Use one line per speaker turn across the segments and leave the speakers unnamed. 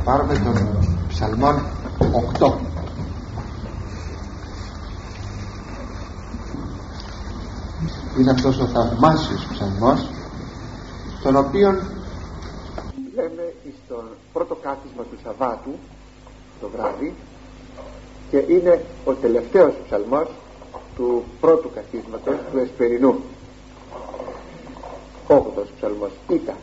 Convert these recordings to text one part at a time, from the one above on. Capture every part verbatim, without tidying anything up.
πάρουμε τον Ψαλμόν οκτώ. Είναι αυτός ο θαυμάσιος ψαλμός, τον οποίον λέμε στο πρώτο κάθισμα του Σαββάτου το βράδυ, και είναι ο τελευταίος ψαλμός του πρώτου καθίσματος του Εσπερινού. Όγδοος ψαλμός. Ήτα.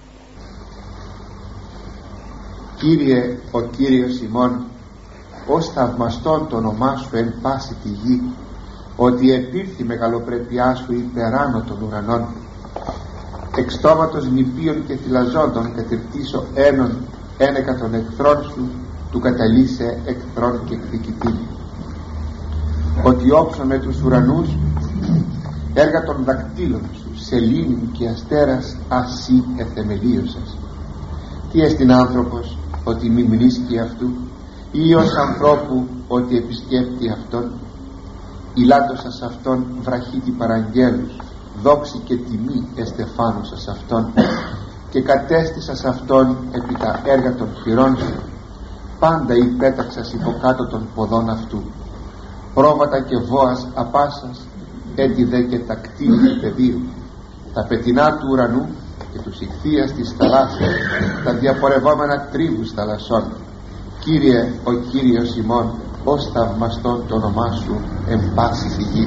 Κύριε, ο Κύριος ημών, ως θαυμαστόν το όνομά σου εν πάση τη γη, ότι επήρθη μεγαλοπρέπειά σου υπεράνω των ουρανών. Εξ στόματος νηπίων και θυλαζόντων κατηρτήσω έναν ένεκα των εχθρών σου, του καταλύσε εχθρών και εκδικητή. Ότι όψαμε τους ουρανούς, έργα των δακτύλων σου, σελήνη και αστέρας ασύ εθεμελίωσας. Τι εστιν άνθρωπος, ότι μη μνήσκει αυτού, ή ως ανθρώπου, ότι επισκέπτει αυτόν. Ηλάτωσας αυτόν βραχίτη παραγγέλους, δόξη και τιμή εστεφάνωσας αυτόν, και κατέστησας αυτόν επί τα έργα των χειρών σου. Πάντα υπέταξας υποκάτω των ποδών αυτού. Πρόβατα και βόας απάσας, έτι δε και τα κτίνη του πεδίου. Τα πετεινά του ουρανού και τους ηχθείας της θαλάσσης, τα διαπορευόμενα τρίβους θαλασσών. Κύριε, ο Κύριος ημών, ως θαυμαστόν το όνομά σου εν πάση τη γη.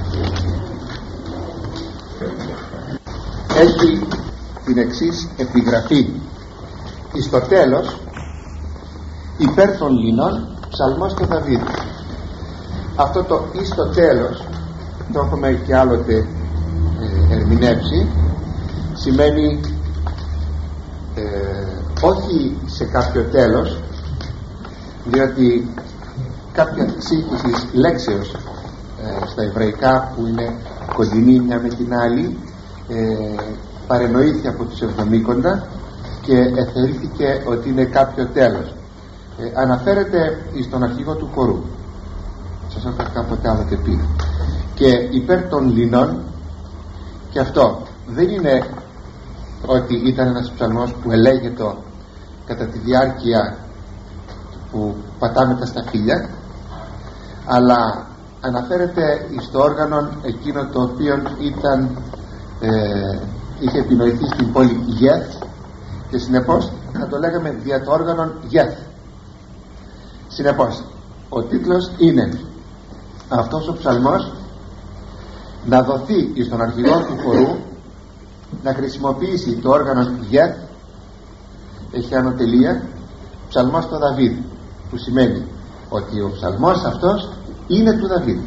Έχει την εξής επιγραφή εις το τέλος, υπέρ των λινών, ψαλμός του Δαβίδ. Αυτό το εις το τέλος το έχουμε και άλλοτε ε, ερμηνεύσει. Σημαίνει ε, όχι σε κάποιο τέλος, διότι κάποια σύγχυση λέξεως ε, στα εβραϊκά, που είναι κοντινή μια με την άλλη, ε, παρενοήθηκε από τους εβδομήκοντα και εθεωρήθηκε ότι είναι κάποιο τέλος. ε, αναφέρεται στον αρχηγό του χορού, σας έχω κάποτε άλλοτε πει, και υπέρ των λινών. Και αυτό δεν είναι ότι ήταν ένας ψαλμός που ελέγεται κατά τη διάρκεια που πατάμε τα σταφύλια, αλλά αναφέρεται στο όργανο εκείνο το οποίο ήταν, ε, είχε επινοηθεί στην πόλη Γεθ, και συνεπώς θα το λέγαμε δια το όργανο Γεθ. Συνεπώς ο τίτλος είναι αυτός ο ψαλμός να δοθεί στον αρχηγό του χορού να χρησιμοποιήσει το όργανο Γεθ, έχει άνω τελεία, ψαλμός του Δαβίδ, που σημαίνει ότι ο ψαλμός αυτός είναι του Δαβίδ.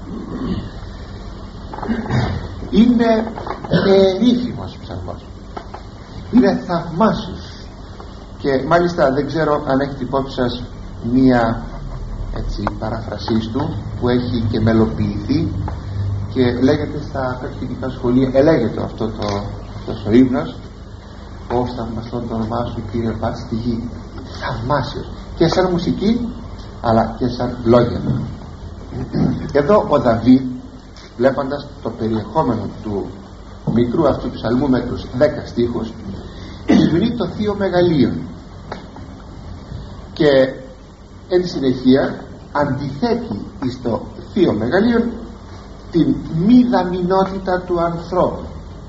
Είναι περίφημος ψαλμός, είναι θαυμάσιος, και μάλιστα δεν ξέρω αν έχετε υπόψη σας μία έτσι παραφρασής του που έχει και μελοποιηθεί, και λέγεται στα κατηχητικά σχολεία, ελέγεται αυτό το, αυτός ο ύμνος, ως θαυμαστόν το όνομά σου Κύριε πάση στη γη. Θαυμάσιος και σαν μουσική αλλά και σαν λόγια. Εδώ ο Δαβίδ, βλέποντας το περιεχόμενο του μικρού αυτού ψαλμού με τους δέκα στίχους, υμνεί το Θείο Μεγαλείον, και εν συνεχεία αντιθέτει στο Θείο Μεγαλείον την μη δαμηνότητα του ανθρώπου,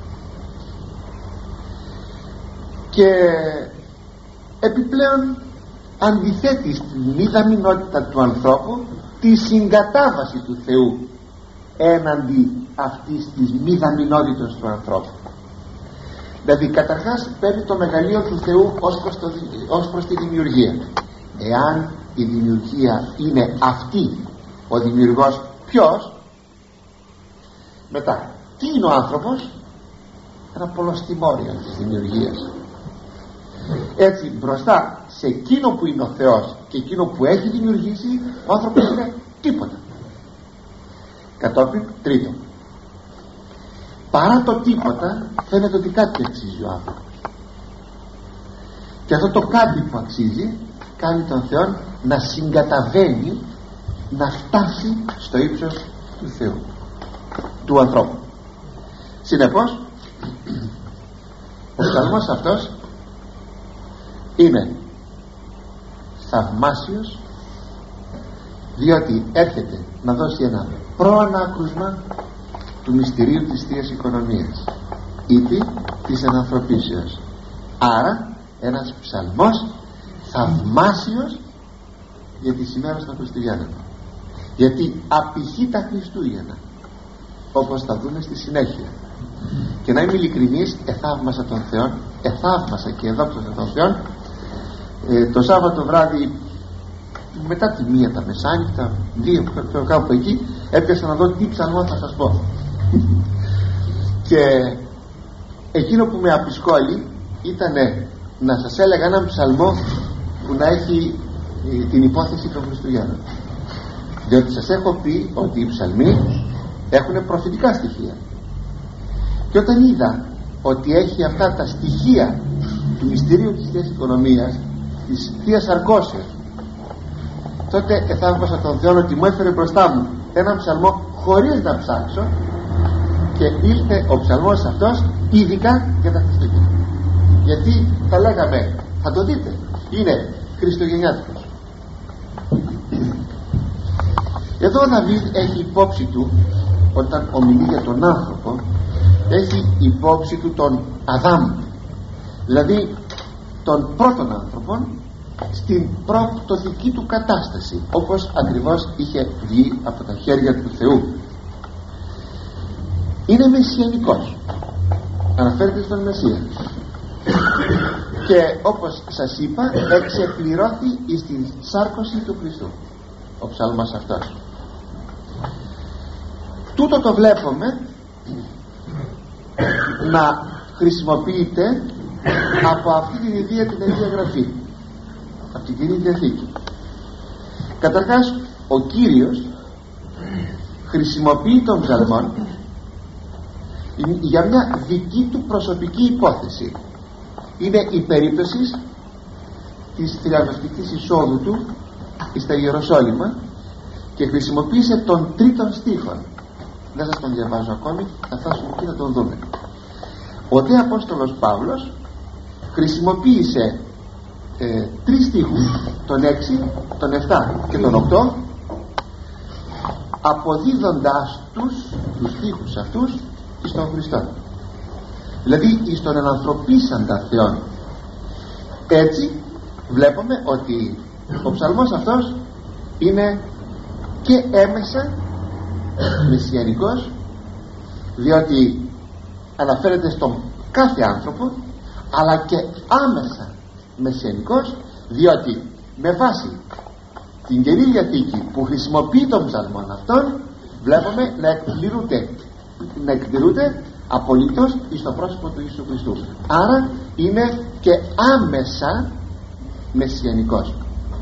και επιπλέον αντιθέτει στην μη δαμηνότητα του ανθρώπου τη συγκατάβαση του Θεού έναντι αυτής της μη δαμηνότητας του ανθρώπου. Δηλαδή καταρχάς παίρνει το μεγαλείο του Θεού ως προς, το, ως προς τη δημιουργία. Εάν η δημιουργία είναι αυτή, ο δημιουργός ποιος? Μετά, τι είναι ο άνθρωπος? Ένα πολλοστιμόριο της δημιουργίας. Έτσι μπροστά σε εκείνο που είναι ο Θεός και εκείνο που έχει δημιουργήσει, ο άνθρωπος είναι τίποτα. Κατόπιν τρίτο, παρά το τίποτα φαίνεται ότι κάτι αξίζει ο άνθρωπος, και αυτό το κάτι που αξίζει κάνει τον Θεό να συγκαταβαίνει, να φτάσει στο ύψος του Θεού, του ανθρώπου. Συνεπώς ο ψαλμός αυτός είναι θαυμάσιος, διότι έρχεται να δώσει ένα προανάκρουσμα του μυστηρίου της Θείας Οικονομίας, ήπη της ενανθρωπίσεως. Άρα ένας ψαλμός θαυμάσιος για τις ημέρες των Χριστουγέννων, γιατί απηχεί τα Χριστούγεννα, όπως θα δούμε στη συνέχεια. Και να είμαι ειλικρινής, εθαύμασα τον Θεό, εθαύμασα και εδόξασα τον Θεό. ε, το Σάββατο βράδυ μετά τη μία τα μεσάνυχτα, δύο κάπου εκεί, έπιασα να δω τι ψαλμό θα σας πω. Και εκείνο που με απεισχόλη ήταν να σας έλεγα έναν ψαλμό που να έχει ε, την υπόθεση των Χριστουγέννων, διότι σας έχω πει ότι οι ψαλμοί έχουν προφητικά στοιχεία, και όταν είδα ότι έχει αυτά τα στοιχεία του μυστηρίου της Θείας Οικονομίας, της Θείας Αρκώσεως, τότε εθαύμασα τον Θεό ότι μου έφερε μπροστά μου έναν ψαλμό χωρίς να ψάξω, και ήλθε ο ψαλμός αυτός ειδικά για τα Χριστούγεννα. Γιατί θα λέγαμε, θα το δείτε, είναι χριστουγεννιάτικος. Εδώ ο Δαβίδ έχει υπόψη του, όταν ομιλεί για τον άνθρωπο, έχει υπόψη του τον Αδάμ, δηλαδή τον πρώτον άνθρωπον στην προπτωθική του κατάσταση, όπως ακριβώς είχε βγει από τα χέρια του Θεού. Είναι μεσιανικός, αναφέρεται στον Μεσσία, και όπως σας είπα εξεπληρώθη στην σάρκωση του Χριστού ο ψαλμός αυτός. Τούτο το βλέπουμε να χρησιμοποιείται από αυτή την ιδέα την Αγία Γραφή, από την Κοινή Διαθήκη. Καταρχάς ο Κύριος χρησιμοποιεί τον ψαλμόν για μια δική του προσωπική υπόθεση. Είναι η περίπτωση της θριαμβευτικής εισόδου του στα Ιεροσόλυμα, και χρησιμοποίησε τον τρίτον στίχο. Δεν σας τον διαβάζω ακόμη, θα φτάσουμε εκεί να τον δούμε. Ο δε Απόστολος Παύλος χρησιμοποίησε ε, τρεις στίχους, τον έξι, τον επτά και τον οκτώ, αποδίδοντας τους τους στίχους αυτούς εις τον Χριστό, δηλαδή εις τον ενανθρωπίσαντα Θεόν. Έτσι βλέπουμε ότι ο ψαλμός αυτός είναι και έμεσα μεσιανικός, διότι αναφέρεται στον κάθε άνθρωπο, αλλά και άμεσα μεσιανικός, διότι με βάση την Καινή Διαθήκη που χρησιμοποιεί τον ψαλμόν αυτόν, βλέπουμε να εκπληρούνται να εκπληρούνται απολύτως εις το πρόσωπο του Ιησού Χριστού. Άρα είναι και άμεσα μεσιανικός.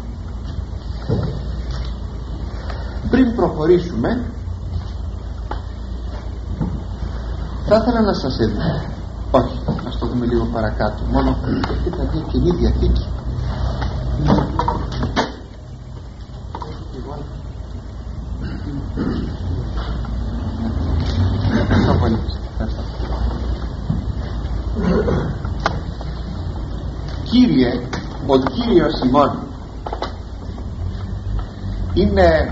Πριν προχωρήσουμε, θα ήθελα να σας έδειξω, όχι, ας το δούμε λίγο παρακάτω, μόνο αυτή θα δει Καινή Διαθήκη. Κύριε, ο Κύριος ημών είναι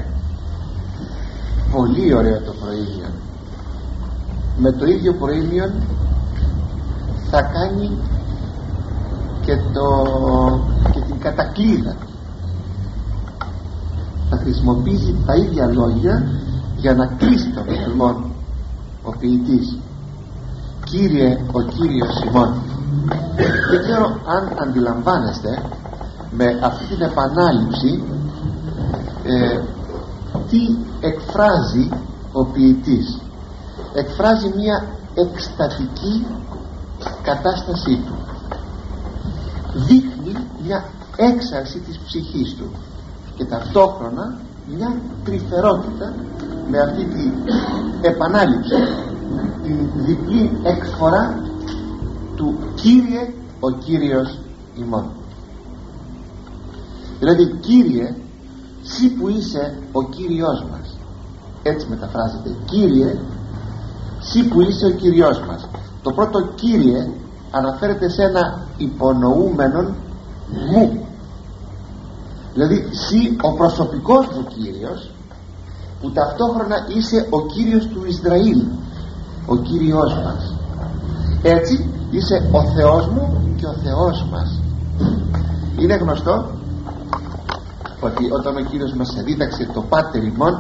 πολύ ωραίο το προήμιο. Με το ίδιο προήμιο θα κάνει και, το, και την κατακλείδα. Θα χρησιμοποιήσει τα ίδια λόγια για να κλείσει τον ψαλμό ο ποιητής. Κύριε, ο Κύριος ημών. Δεν ξέρω αν αντιλαμβάνεστε με αυτή την επανάληψη ε, τι εκφράζει ο ποιητής. Εκφράζει μια εκστατική κατάστασή του, δείχνει μια έξαρση της ψυχής του και ταυτόχρονα μια τρυφερότητα με αυτή την επανάληψη, την διπλή έκφορα του Κύριε, ο Κύριος ημών. Δηλαδή, Κύριε, σύ που είσαι ο Κύριος μας, έτσι μεταφράζεται, Κύριε, σύ που είσαι ο Κύριος μας. Το πρώτο Κύριε αναφέρεται σε ένα υπονοούμενο μου, Δηλαδή εσύ ο προσωπικός μου Κύριος, που ταυτόχρονα είσαι ο Κύριος του Ισραήλ, ο Κύριος μας. Έτσι είσαι ο Θεός μου και ο Θεός μας. Είναι γνωστό ότι όταν ο Κύριος μας δίδαξε το Πάτερ ημών,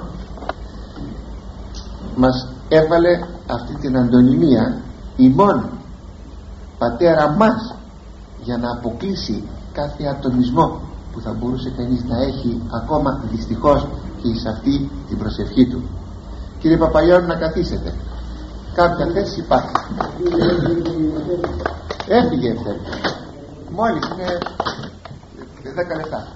μας έβαλε αυτή την αντωνυμία ημών, πατέρα μας, για να αποκλείσει κάθε ατομισμό που θα μπορούσε κανείς να έχει ακόμα δυστυχώς και σε αυτή την προσευχή του. Κύριε Παπαγιάννη, να καθίσετε, κάποια θέση υπάρχει. Έφυγε ευθέρη, μόλις είναι δέκα λεπτά.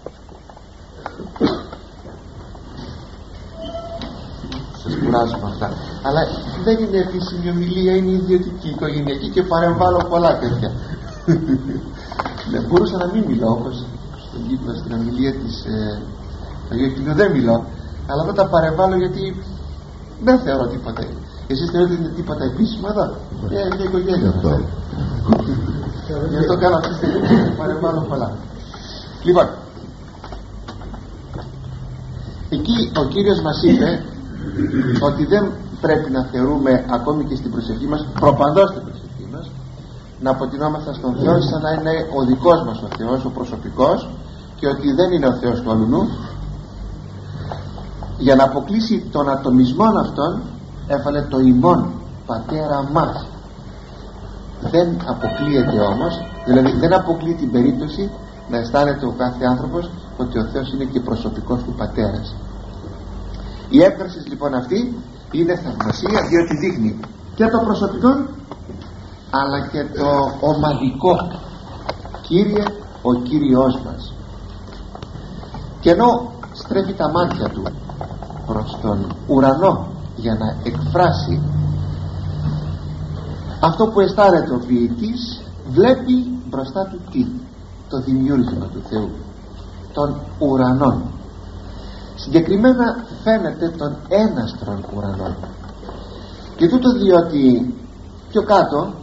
Σας κουράζουμε αυτά, αλλά δεν είναι επίσημη ομιλία, είναι ιδιωτική, οικογενειακή και παρεμβάλλω πολλά τέτοια. Δεν μπορούσα να μην μιλώ, όπως στον κύκλο, στην ομιλία της ε, Αγίου Κοινού δεν μιλώ, αλλά δεν τα παρεμβάλλω γιατί δεν θεωρώ τίποτα. Εσείς θεωρείτε ότι είναι τίποτα επίσημο εδώ? Ε, είναι οικογένεια αυτό. Γι' αυτό κάνω αυτή τη στιγμή και παρεμβάλλω πολλά. Λοιπόν, εκεί ο Κύριος μας είπε ότι δεν πρέπει να θεωρούμε ακόμη και στην προσευχή μας, προπαντός στην προσευχή μας, να αποτινόμαστε στον Θεό σαν να είναι ο δικός μας ο Θεός, ο προσωπικός, και ότι δεν είναι ο Θεός του αλουνού. Για να αποκλείσει τον ατομισμό αυτόν έβαλε το ημών, πατέρα μας. Δεν αποκλείεται όμως, δηλαδή δεν αποκλεί την περίπτωση να αισθάνεται ο κάθε άνθρωπος ότι ο Θεός είναι και προσωπικός του πατέρας. Η έκφραση λοιπόν αυτή είναι θαυμασία, διότι δείχνει και το προσωπικό αλλά και το ομαδικό. Κύριε, ο Κύριος μας. Και ενώ στρέφει τα μάτια του προς τον ουρανό για να εκφράσει αυτό που αισθάνεται ο ποιητής, βλέπει μπροστά του τι? Το δημιούργημα του Θεού, τον ουρανό. Συγκεκριμένα φαίνεται τον έναστρον ουρανό, και τούτο διότι πιο κάτω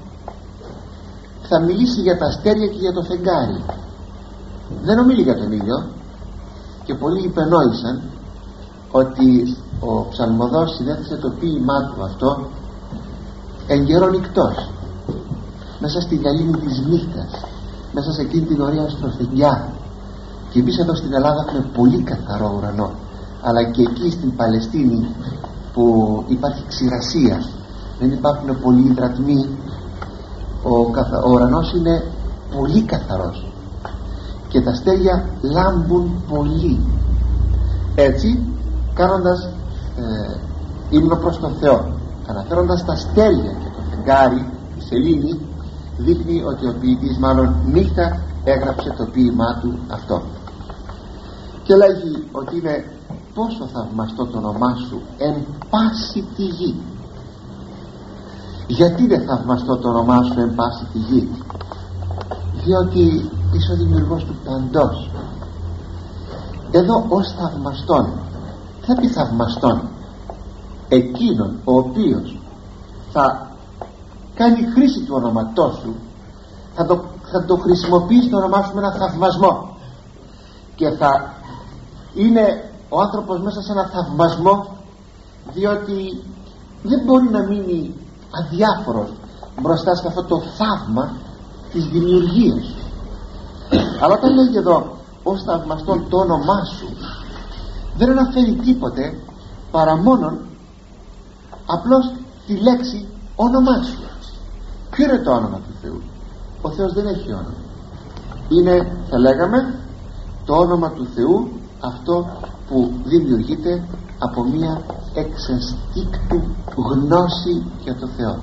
θα μιλήσει για τα αστέρια και για το φεγγάρι. Δεν ομιλεί για τον ήλιο, και πολλοί υπενόησαν ότι ο ψαλμοδός συνέθεσε το ποίημά του αυτό εν καιρό νυκτός, μέσα στη γαλήνη της νύχτας, μέσα σε εκείνη την ωραία αστροφεγγιά. Και εμείς εδώ στην Ελλάδα έχουμε πολύ καθαρό ουρανό, αλλά και εκεί στην Παλαιστίνη που υπάρχει ξηρασία, δεν υπάρχουν πολλοί υδρατμοί, ο, καθα... ο ουρανός είναι πολύ καθαρός και τα αστέρια λάμπουν πολύ. Έτσι, κάνοντας ε, ύμνο προς τον Θεό, αναφέροντας τα αστέρια και το φεγγάρι, η σελήνη, δείχνει ότι ο ποιητής μάλλον νύχτα έγραψε το ποίημά του αυτό. Και λέγει ότι είναι πόσο θαυμαστό το όνομά σου εν πάση τη γη. Γιατί δεν θαυμαστό το όνομά σου εν πάση τη γη? Διότι είσαι ο δημιουργός του παντός. Εδώ ως θαυμαστόν, θα πει θαυμαστόν εκείνον ο οποίος θα κάνει χρήση του ονόματός σου, θα το, θα το χρησιμοποιήσει το όνομά σου με ένα θαυμασμό, και θα είναι ο άνθρωπος μέσα σε ένα θαυμασμό, διότι δεν μπορεί να μείνει αδιάφορος μπροστά σε αυτό το θαύμα της δημιουργίας. Αλλά όταν λέγει εδώ ως θαυμαστόν το όνομά σου, δεν αναφέρει τίποτε παρά μόνον απλώς τη λέξη όνομά σου. Ποιο είναι το όνομα του Θεού? Ο Θεός δεν έχει όνομα. Είναι, θα λέγαμε, το όνομα του Θεού αυτό που δημιουργείται από μία εξενστίκτου γνώση για το Θεό,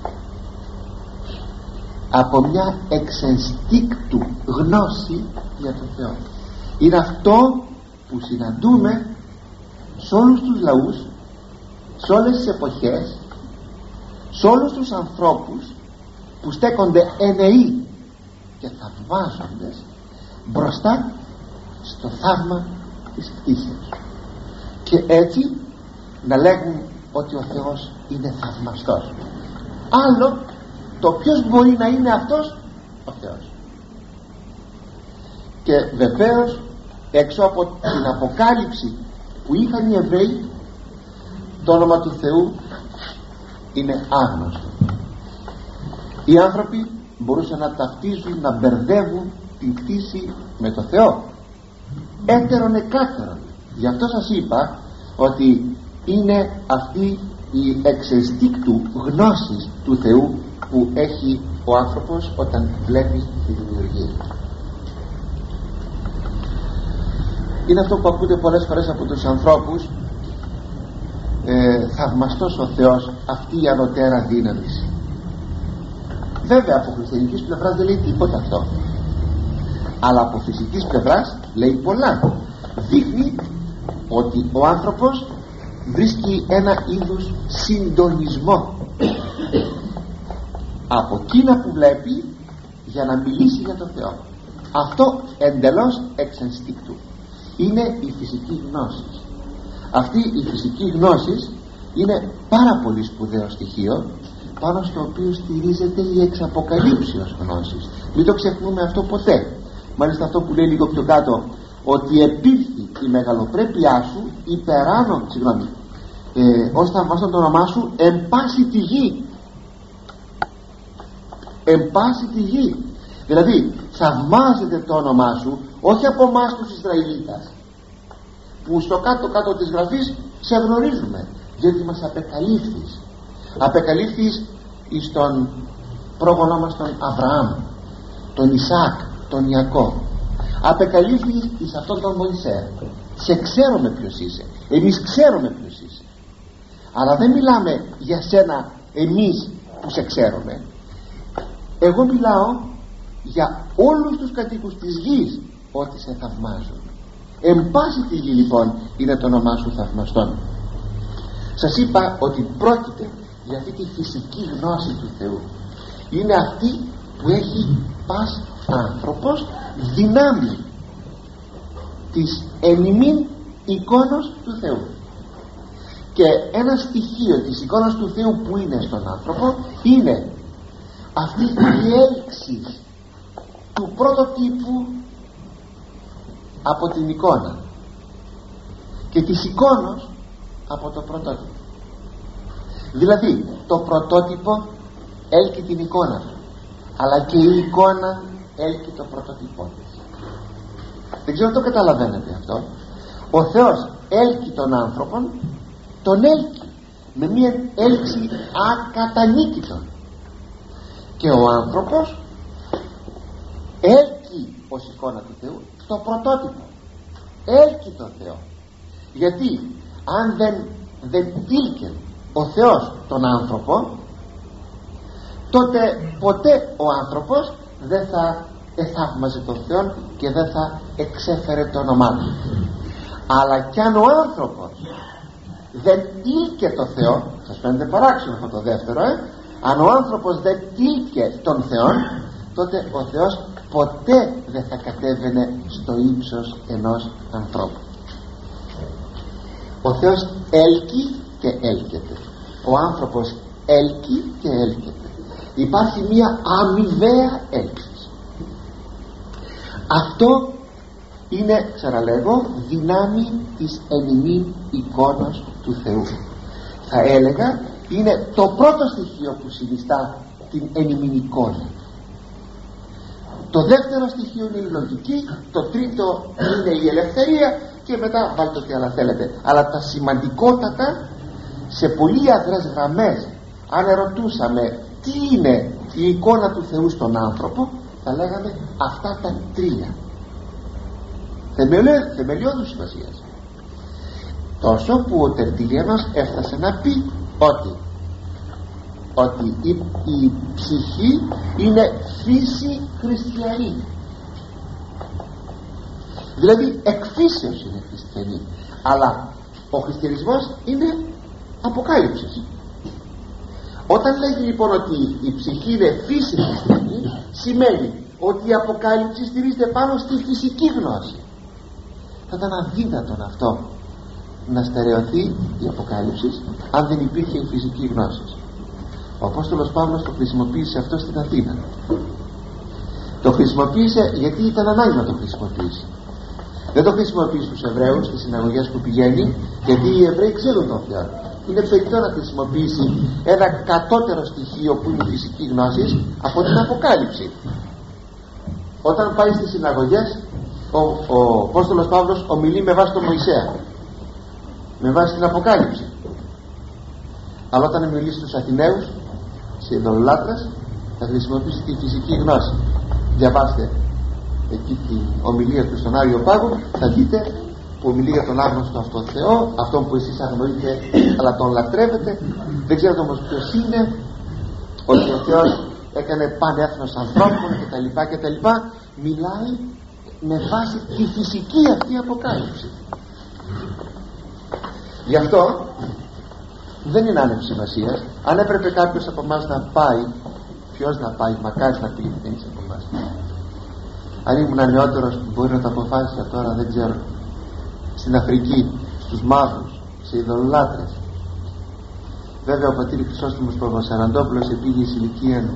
από μια εξενστίκτου γνώση για το Θεό. Είναι αυτό που συναντούμε σε όλους τους λαούς, σε όλες τις εποχές, σε όλους τους ανθρώπους που στέκονται ενεοί και θαυμάζοντες μπροστά στο θαύμα της κτήσεως, και έτσι να λέγουν ότι ο Θεός είναι θαυμαστός. Άλλο το ποιος μπορεί να είναι αυτός ο Θεός. Και βεβαίως έξω από την αποκάλυψη που είχαν οι Εβραίοι, το όνομα του Θεού είναι άγνωστο. Οι άνθρωποι μπορούσαν να ταυτίζουν, να μπερδεύουν την κτήση με το Θεό, έτερον εκάτερον. Γι' αυτό σας είπα ότι είναι αυτή η εξαιστίκτου γνώση του Θεού που έχει ο άνθρωπος όταν βλέπει τη δημιουργία. Είναι αυτό που ακούτε πολλές φορές από τους ανθρώπους, ε, θαυμαστός ο Θεός, αυτή η ανωτέρα δύναμη. Βέβαια από χριστιανικής πλευράς δεν λέει τίποτα αυτό, αλλά από φυσικής πλευράς λέει πολλά. Δείχνει ότι ο άνθρωπος βρίσκει ένα είδους συντονισμό από εκείνα που βλέπει για να μιλήσει για το Θεό. Αυτό εντελώς εξ ενστίκτου είναι η φυσική γνώση. Αυτή η φυσική γνώση είναι πάρα πολύ σπουδαίο στοιχείο, πάνω στο οποίο στηρίζεται η εξαποκαλύψεως γνώσης. Μην το ξεχνούμε αυτό ποτέ. Μάλιστα αυτό που λέει λίγο πιο κάτω, ότι επήλθει η μεγαλοπρέπειά σου υπεράνω, συγγνώμη, ε, ως θαυμαστόν το όνομά σου εν πάση τη γη. Εν πάση τη γη. Δηλαδή θαυμάζεται το όνομά σου όχι από εμάς τους Ισραηλίτας, που στο κάτω κάτω της γραφής σε γνωρίζουμε, γιατί μας απεκαλύφθης. Απεκαλύφθης εις τον πρόγονό μας τον Αβραάμ, τον Ισαάκ, τον Ιακώβ. Απεκαλύφθης εις αυτόν τον Μωυσέα. Σε ξέρουμε ποιος είσαι, εμείς ξέρουμε ποιος είσαι, αλλά δεν μιλάμε για σένα εμείς που σε ξέρουμε. Εγώ μιλάω για όλους τους κατοίκους της γης, ότι σε θαυμάζουν. Εν πάση τη γη λοιπόν είναι το όνομά σου θαυμαστόν. Σας είπα ότι πρόκειται για αυτή τη φυσική γνώση του Θεού. Είναι αυτή που έχει πας άνθρωπος δυνάμει της εν ημίν εικόνος του Θεού. Και ένα στοιχείο της εικόνας του Θεού που είναι στον άνθρωπο είναι αυτή η έλξη του πρωτοτύπου από την εικόνα και της εικόνος από το πρωτότυπο. Δηλαδή το πρωτότυπο έλκει την εικόνα του, αλλά και η εικόνα έλκει το πρωτότυπό της. Δεν ξέρω αν το καταλαβαίνετε αυτό. Ο Θεός έλκει τον άνθρωπον, τον έλκει με μια έλξη ακατανίκητον, και ο άνθρωπος έλκει ως εικόνα του Θεού το πρωτότυπο, έλκει τον Θεό. Γιατί αν δεν, δεν ήλκε ο Θεός τον άνθρωπο, τότε ποτέ ο άνθρωπος δεν θα εθαύμαζε τον Θεό και δεν θα εξέφερε το όνομά του. Αλλά κι αν ο άνθρωπος δεν ήλκε το Θεό, σας φαίνεται παράξενο αυτό το δεύτερο, ε? αν ο άνθρωπος δεν ήλκε τον Θεό, τότε ο Θεός ποτέ δεν θα κατέβαινε στο ύψος ενός ανθρώπου. Ο Θεός έλκει και έλκεται, ο άνθρωπος έλκει και έλκεται. Υπάρχει μια αμοιβαία έλξη. Αυτό είναι, ξαναλέγω, δυνάμει της εν ημίν εικόνας του Θεού. Θα έλεγα είναι το πρώτο στοιχείο που συνιστά την εν ημίν εικόνα. Το δεύτερο στοιχείο είναι η λογική, το τρίτο είναι η ελευθερία, και μετά βάλτε ό,τι άλλα θέλετε. Αλλά τα σημαντικότατα, σε πολύ αδρές γραμμές, αν ερωτούσαμε τι είναι η εικόνα του Θεού στον άνθρωπο, θα λέγαμε αυτά τα τρία θεμελιώδους σημασίας. Τόσο που ο Τερτουλιανός έφτασε να πει ότι ότι η, η ψυχή είναι φύση χριστιανή, δηλαδή εκφύσεως είναι χριστιανή, αλλά ο χριστιανισμός είναι αποκάλυψης. Όταν λέγει λοιπόν ότι η ψυχή είναι φύση χριστιανή, σημαίνει ότι η αποκάλυψη στηρίζεται πάνω στη φυσική γνώση. Θα ήταν αδύνατον αυτό να στερεωθεί η αποκάλυψη αν δεν υπήρχε η φυσική γνώση. Ο Απόστολος Παύλος το χρησιμοποίησε αυτό στην Αθήνα. Το χρησιμοποίησε γιατί ήταν ανάγκη να το χρησιμοποιήσει. Δεν το χρησιμοποιεί στους Εβραίους, στις συναγωγές που πηγαίνει, γιατί οι Εβραίοι ξέρουν τον Θεό. Είναι φεκτό να χρησιμοποιήσει ένα κατώτερο στοιχείο που είναι η φυσική γνώση από την Αποκάλυψη. Όταν πάει στις συναγωγές, ο, ο Απόστολος Παύλος ομιλεί με βάση τον Μωυσέα, με βάση την Αποκάλυψη. Αλλά όταν μιλήσει στους Αθηναίους, σε ειδωλολάτρες, θα χρησιμοποιήσει τη φυσική γνώση. Διαβάστε εκεί την ομιλία του στον Άγιο Πάγο, θα δείτε που ομιλεί για τον άγνωστο αυτό Θεό, αυτόν που εσείς αγνοείτε αλλά τον λατρεύετε. Δεν ξέρετε όμως ποιος είναι, ότι ο Θεός έκανε πανέθνος ανθρώπων κτλ. κτλ. Μιλάει με βάση τη φυσική αυτή αποκάλυψη. Γι' αυτό δεν είναι άνευ σημασίας. Αν έπρεπε κάποιος από εμάς να πάει, ποιος να πάει, μακάρι να πήγε κανείς από εμάς. Αν ήμουν νεότερος που μπορεί να το αποφάσισα τώρα, δεν ξέρω, στην Αφρική, στους μαύρους, σε ειδωλολάτρες. Βέβαια ο πατήρ Χρυσόστομος Παπασαραντόπουλος επήγε εις ηλικία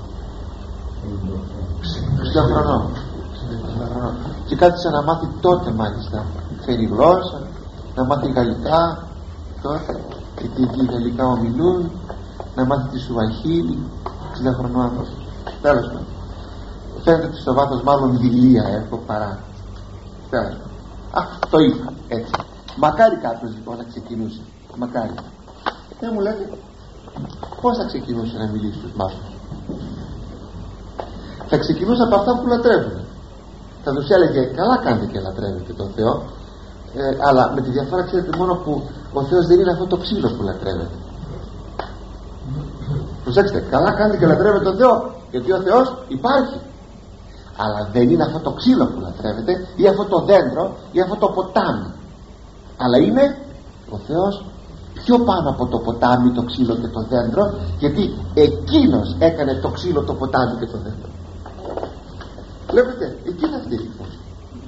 εξήντα χρονών και κάθισε να μάθει τότε, μάλιστα, φέρει γλώσσα, να μάθει γαλλικά τότε, γιατί εκεί οι γαλλικά ομιλούν, να μάθει τη Σουαχίλη. εξήντα χρονών. Τέλος πάντων, φαίνεται ότι στο βάθος μάλλον δειλία έχω παρά. Τέλος πάντων, αυτό είπα έτσι. Μακάρι κάποιος λοιπόν να ξεκινούσε, μακάρι. Δεν μου λέτε πώς θα ξεκινούσε να μιλήσει στους μαύρους. Θα ξεκινούσε από αυτά που λατρεύουν. Θα τους έλεγε καλά κάνετε και λατρεύετε τον Θεό, ε, αλλά με τη διαφορά, ξέρετε, μόνο που ο Θεός δεν είναι αυτό το ξύλο που λατρεύετε. Προσέξτε, καλά κάνετε και λατρεύετε τον Θεό, γιατί ο Θεός υπάρχει, αλλά δεν είναι αυτό το ξύλο που λατρεύετε, ή αυτό το δέντρο, ή αυτό το ποτάμι, αλλά είναι ο Θεός πιο πάνω από το ποτάμι, το ξύλο και το δέντρο, γιατί εκείνος έκανε το ξύλο, το ποτάμι και το δέντρο. Βλέπετε, εκεί είναι αυτή η φάση.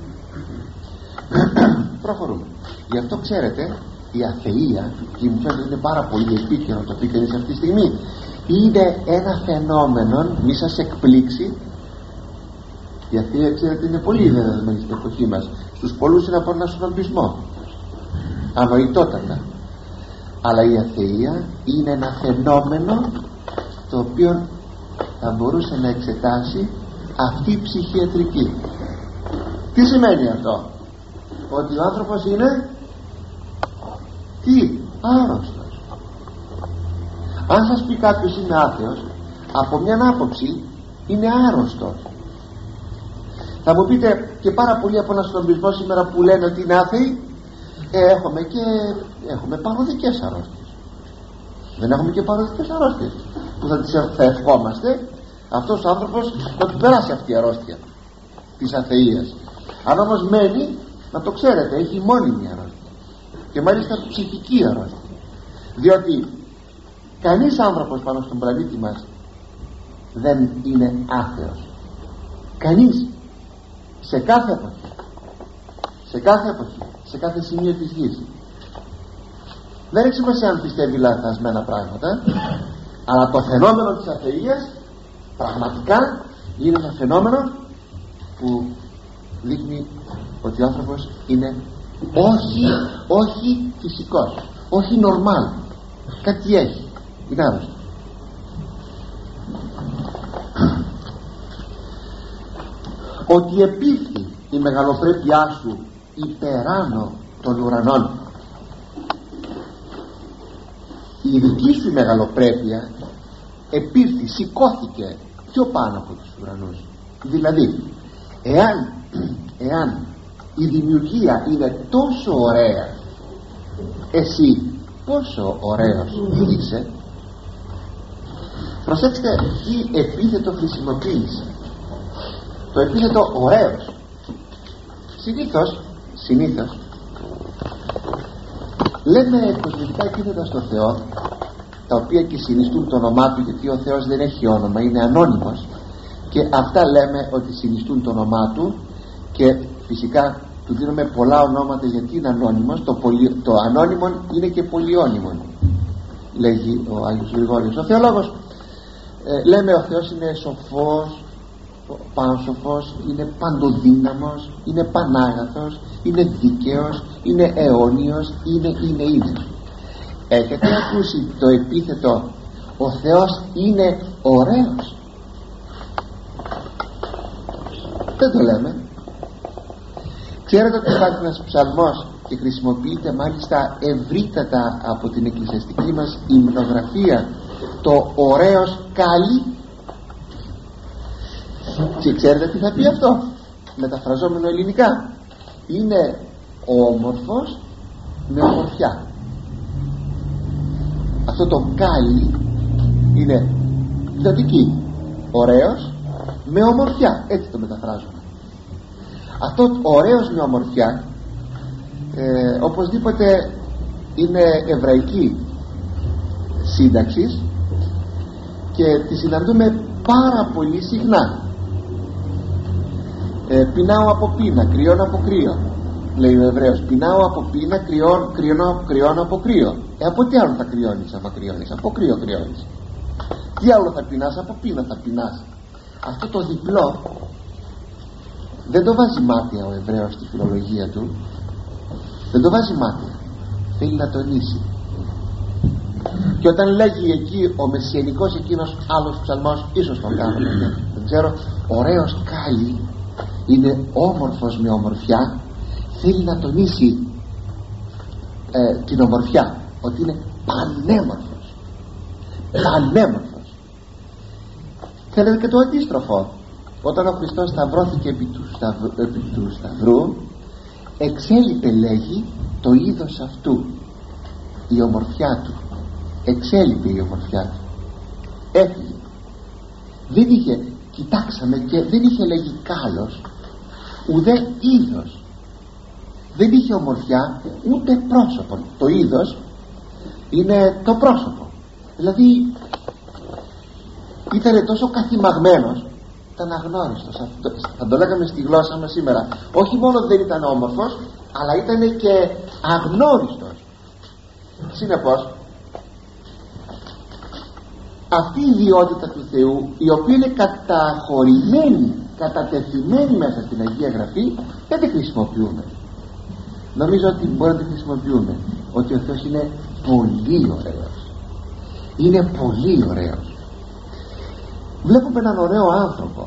Προχωρούμε. Γι' αυτό ξέρετε, η αθεία, και μου φαίνεται είναι πάρα πολύ επίκαιρο το πει κανείς αυτή τη στιγμή, είναι ένα φαινόμενο, μη σας εκπλήξει. Η αθεία, ξέρετε, είναι πολύ δεδομένη στην εποχή μας. Στους πολλούς είναι από ένα συνοπισμό, ανοητότατα. Αλλά η αθεία είναι ένα φαινόμενο το οποίο θα μπορούσε να εξετάσει αυτή η ψυχιατρική. Τι σημαίνει αυτό? Ότι ο άνθρωπος είναι τι? Άρρωστος. Αν σας πει κάποιος είναι άθεος, από μια άποψη είναι άρρωστος. Θα μου πείτε, και πάρα πολλοί από ένα συνομιλισμό σήμερα που λένε ότι είναι άθεοι, ε, έχουμε και έχουμε παροδικές αρρώστιες. Δεν έχουμε και παροδικές αρρώστιες που θα τις θα ευχόμαστε αυτός ο άνθρωπος να του περάσει αυτή η αρρώστια της αθείας. Αν όμως μένει, να το ξέρετε, έχει μόνιμη αρρώστια, και μάλιστα ψυχική αρρώστια, διότι κανείς άνθρωπος πάνω στον πλανήτη μας δεν είναι άθεος. Κανείς. Σε κάθε εποχή, σε κάθε εποχή, σε κάθε σημείο της γης. Δεν έχει σημασία αν πιστεύει λαθασμένα πράγματα, αλλά το φαινόμενο της αθείας πραγματικά είναι ένα φαινόμενο που δείχνει ότι ο άνθρωπος είναι όχι, όχι φυσικός, όχι νορμάλ, κάτι έχει, είναι άρρωστο. Ότι επήφθη η μεγαλοπρέπειά σου υπεράνω των ουρανών. Η δική σου μεγαλοπρέπεια επήρθη, σηκώθηκε πιο πάνω από τους ουρανούς. Δηλαδή, εάν, εάν η δημιουργία είναι τόσο ωραία, εσύ πόσο ωραίος είσαι. Προσέξτε τι επίθετο χρησιμοποίησε. Το επίθετο ωραίος. Συνήθως, συνήθως λέμε κοσμητικά επίθετα στο Θεό, τα οποία και συνιστούν το όνομά του, γιατί ο Θεός δεν έχει όνομα, είναι ανώνυμος, και αυτά λέμε ότι συνιστούν το όνομά του, και φυσικά του δίνουμε πολλά ονόματα γιατί είναι ανώνυμος. Το, πολυ... το ανώνυμο είναι και πολυώνυμο, λέγει ο Άγιος Γρηγόριος ο θεολόγος. ε, λέμε ο Θεός είναι σοφός, πάνσοφος, είναι παντοδύναμος, είναι πανάγαθος, είναι δίκαιος, είναι αιώνιος, είναι, είναι, είναι. Έχετε ακούσει το επίθετο ο Θεός είναι ωραίος? Δεν το λέμε. Ξέρετε ότι υπάρχει ένας ψαλμός και χρησιμοποιείται μάλιστα ευρύτατα από την εκκλησιαστική μας υμνογραφία, το ωραίος καλή. Και ξέρετε τι θα πει αυτό μεταφραζόμενο ελληνικά? Είναι όμορφος με ομορφιά. Αυτό το κάλλη είναι δοτική, ωραίος με ομορφιά, έτσι το μεταφράζουμε. Αυτό ωραίος με ομορφιά ε, οπωσδήποτε είναι εβραϊκή σύνταξη και τη συναντούμε πάρα πολύ συχνά. ε, πεινάω από πείνα, κρυώνω από κρύο, λέει ο Εβραίος. Πεινάω από πείνα, κρυώνω, κρυώνω, κρυώνω από κρύο. Ε, από τι άλλο θα κρυώνεις άμα κρυώνεις? Από κρύο κρυώνεις. Τι άλλο θα πεινάς? Από πείνα θα πεινάς. Αυτό το διπλό δεν το βάζει μάτια ο Εβραίος στη φιλολογία του. Δεν το βάζει μάτια. Θέλει να τονίσει. Και όταν λέγει εκεί ο μεσιανικός εκείνος άλλος ψαλμός, ίσως τον κάνουμε, δεν ξέρω, ωραίος κάλλη, είναι όμορφος με ομορφιά, θέλει να τονίσει ε, την ομορφιά, ότι είναι πανέμορφος, πανέμορφος. Θέλετε και το αντίστροφο. Όταν ο Χριστός σταυρώθηκε επί του, σταυρ, επί του σταυρού, εξέλιπε, λέγει, το είδος αυτού, η ομορφιά του. Εξέλιπε η ομορφιά του, έφυγε. Δεν είχε, κοιτάξαμε και δεν είχε, λέγει, κάλος, ουδέ είδος. Δεν είχε ομορφιά ούτε πρόσωπο. Το είδος είναι το πρόσωπο. Δηλαδή ήταν τόσο καθημαγμένος, ήταν αγνώριστος. Θα το λέγαμε στη γλώσσα μας σήμερα. Όχι μόνο δεν ήταν όμορφος, αλλά ήταν και αγνώριστος. Συνεπώς αυτή η ιδιότητα του Θεού, η οποία είναι καταχωρημένη, κατατεθειμένη μέσα στην Αγία Γραφή, δεν τη χρησιμοποιούμε. Νομίζω ότι μπορεί να τη χρησιμοποιούμε, ότι ο Θεός είναι πολύ ωραίος. Είναι πολύ ωραίος. Βλέπουμε έναν ωραίο άνθρωπο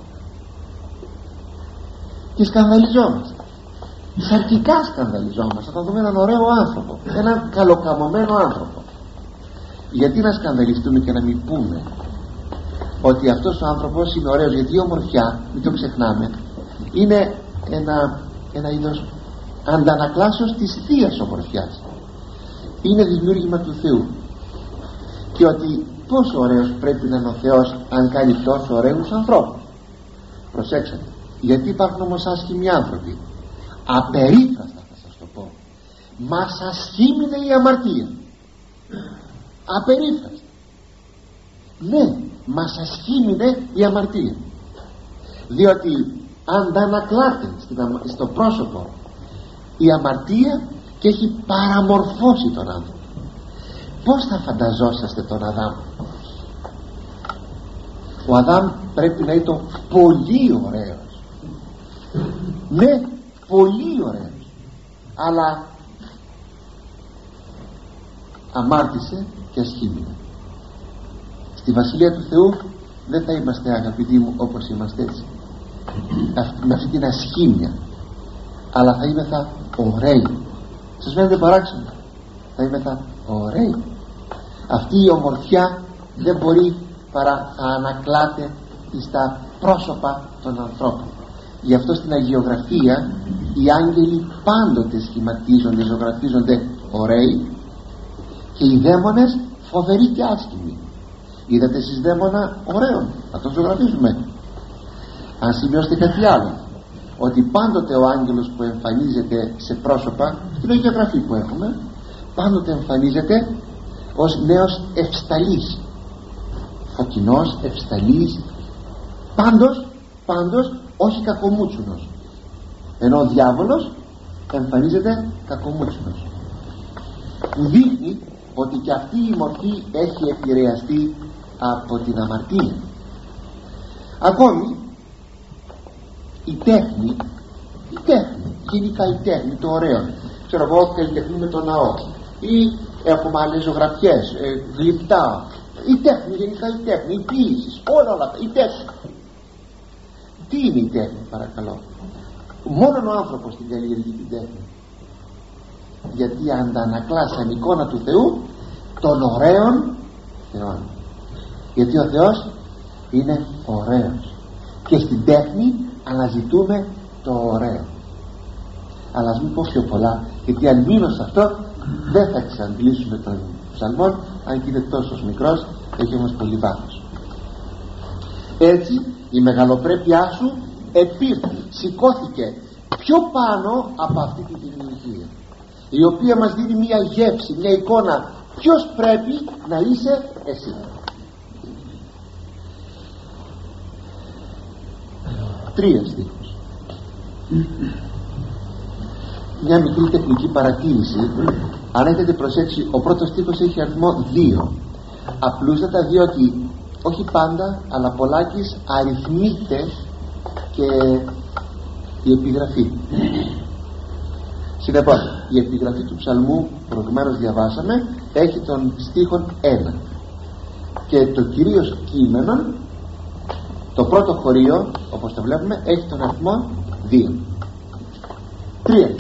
και σκανδαλιζόμαστε. Σαρκικά σκανδαλιζόμαστε όταν δούμε έναν ωραίο άνθρωπο, έναν καλοκαμωμένο άνθρωπο. Γιατί να σκανδαλιστούμε και να μην πούμε ότι αυτός ο άνθρωπος είναι ωραίος? Γιατί η ομορφιά, μην το ξεχνάμε, είναι ένα, ένα είδος αντανακλάσεως της θείας ομορφιάς. Είναι δημιούργημα του Θεού. Και ότι πόσο ωραίος πρέπει να είναι ο Θεός αν κάνει τόσο ωραίους ανθρώπους. Προσέξτε, γιατί υπάρχουν όμως άσχημοι άνθρωποι. Απερίφραστα θα σας το πω, μας ασχήμινε η αμαρτία. Απερίφραστα. Ναι, μας ασχήμινε η αμαρτία. Διότι αντανακλάται στο πρόσωπο η αμαρτία και έχει παραμορφώσει τον άνθρωπο. Πώς θα φανταζόσαστε τον Αδάμ? Ο Αδάμ πρέπει να ήταν πολύ ωραίος. Ναι, πολύ ωραίος. Αλλά αμάρτησε και ασχήμινε. Στη Βασιλεία του Θεού δεν θα είμαστε, αγαπητοί μου, όπως είμαστε έτσι, με αυτή την ασχήμια, αλλά θα είμεθα ωραίοι. Σας φαίνεται παράξενο? Θα είμεθα ωραίοι. Αυτή η ομορφιά δεν μπορεί παρά να ανακλάται στα πρόσωπα των ανθρώπων. Γι' αυτό στην Αγιογραφία οι άγγελοι πάντοτε σχηματίζονται, ζωγραφίζονται ωραίοι, και οι δαίμονες φοβεροί και άσχημοι. Είδατε εσείς δαίμονα ωραίων? Θα τον ζωγραφίζουμε. Αν σημειώσετε κάτι άλλο, ότι πάντοτε ο άγγελος που εμφανίζεται σε πρόσωπα, στην Αγιογραφή που έχουμε, πάντοτε εμφανίζεται ως νέος ευσταλής, φωτεινός, ευσταλής, πάντως, πάντως όχι κακομούτσουνος. Ενώ ο διάβολος εμφανίζεται κακομούτσουνος, που δείχνει ότι και αυτή η μορφή έχει επηρεαστεί από την αμαρτία. Ακόμη η τέχνη, η τέχνη, γενικά η τέχνη, το ωραίο, ξέρω εγώ, καλλιτεχνούμε το ναό ή έχουμε άλλες ζωγραφιές, ε, γλυπτά, η τέχνη, γενικά η τέχνη, η ποίηση, όλα όλα αυτά, η τέχνη. Τι είναι η τέχνη, παρακαλώ? Μόνον ο άνθρωπος την καλλιεργεί την τέχνη, γιατί αντανακλά σαν εικόνα του Θεού των ωραίων Θεών, γιατί ο Θεός είναι ωραίος και στην τέχνη αναζητούμε το ωραίο. Αλλά ας μην πω πιο πολλά, γιατί αν μείνω σε αυτό δεν θα εξαντλήσουμε τον ψαλμό, αν και είναι τόσο μικρός, έχει όμως πολύ βάθος. Έτσι η μεγαλοπρέπειά σου επήρθε, σηκώθηκε πιο πάνω από αυτή τη δημιουργία, η οποία μας δίνει μια γεύση, μια εικόνα ποιος πρέπει να είσαι εσύ. Τρία στίχους. Μια μικρή τεχνική παρατήρηση. Αν έχετε προσέξει, ο πρώτος στίχος έχει αριθμό δύο, απλούστατα διότι όχι πάντα αλλά πολλάκις αριθμείται και η επιγραφή. Συνεπώς η επιγραφή του ψαλμού προηγουμένως διαβάσαμε έχει τον στίχον ένα και το κυρίως κείμενο, το πρώτο χωρίο όπως το βλέπουμε, έχει τον αριθμό δύο. Τρία.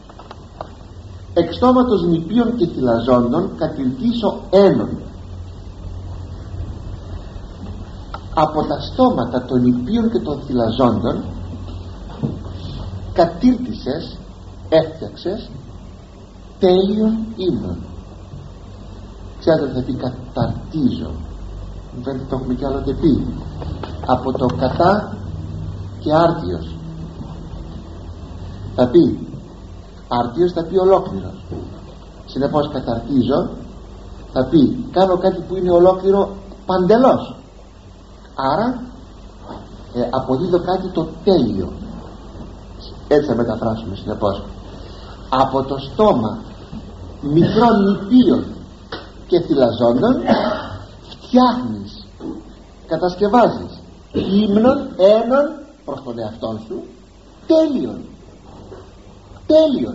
Εξ στόματος νηπίων και θυλαζόντων κατηρτήσω ένων. Από τα στόματα των νηπίων και των θυλαζόντων κατήρτισες, έφτιαξες τέλειων ύμνων. Ξέρετε θα πει καταρτίζω, δεν το έχουμε κι άλλοτε πει, από το κατά και άρτιος. Θα πει άρτιος, θα πει ολόκληρος. Συνεπώς καταρτίζω θα πει κάνω κάτι που είναι ολόκληρο παντελώς, άρα ε, αποδίδω κάτι το τέλειο. Έτσι θα μεταφράσουμε. Συνεπώς από το στόμα μικρών νηπίων και θυλαζόντων φτιάχνεις, κατασκευάζεις ύμνων έναν προς τον εαυτόν σου τέλειον, τέλειον.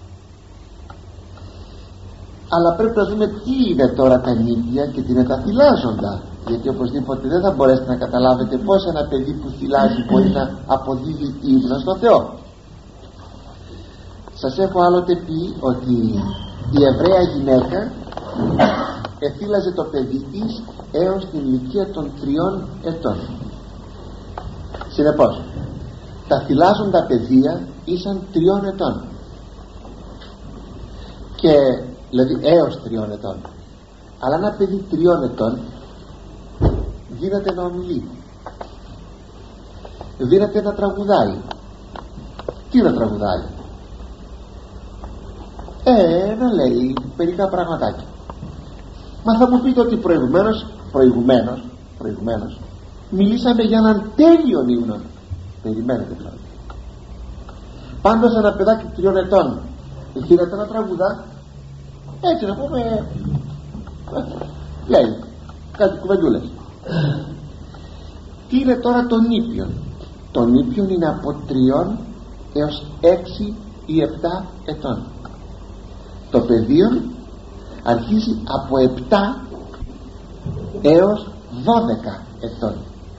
Αλλά πρέπει να δούμε τι είναι τώρα τα νήπια και τι είναι τα θυλάζοντα, γιατί οπωσδήποτε δεν θα μπορέσετε να καταλάβετε πως ένα παιδί που θυλάζει μπορεί να αποδίδει ύμνο στο Θεό. Σας έχω άλλοτε πει ότι η Εβραία γυναίκα εθύλαζε το παιδί της έως την ηλικία των τριών ετών. Συνεπώς τα θυλάζοντα παιδεία ήσαν τριών ετών, και δηλαδή έως τριών ετών. Αλλά ένα παιδί τριών ετών δύναται να ομιλεί, δύναται να τραγουδάει. Τι να τραγουδάει? Ε, να λέει μερικά πραγματάκια. Μα θα μου πείτε ότι προηγουμένως προηγουμένως, προηγουμένως μιλήσαμε για έναν τέλειο ύμνο. Περιμένετε τώρα. Πάντως ένα παιδάκι τριών ετών δύναται να τραγουδά, έτσι να πούμε, λέει κάτι κουβεντούλες. Τι είναι τώρα το νήπιον? Το νήπιον είναι από τριών έως έξι ή επτά ετών. Το παιδείο αρχίζει από επτά έως δώδεκα ετών.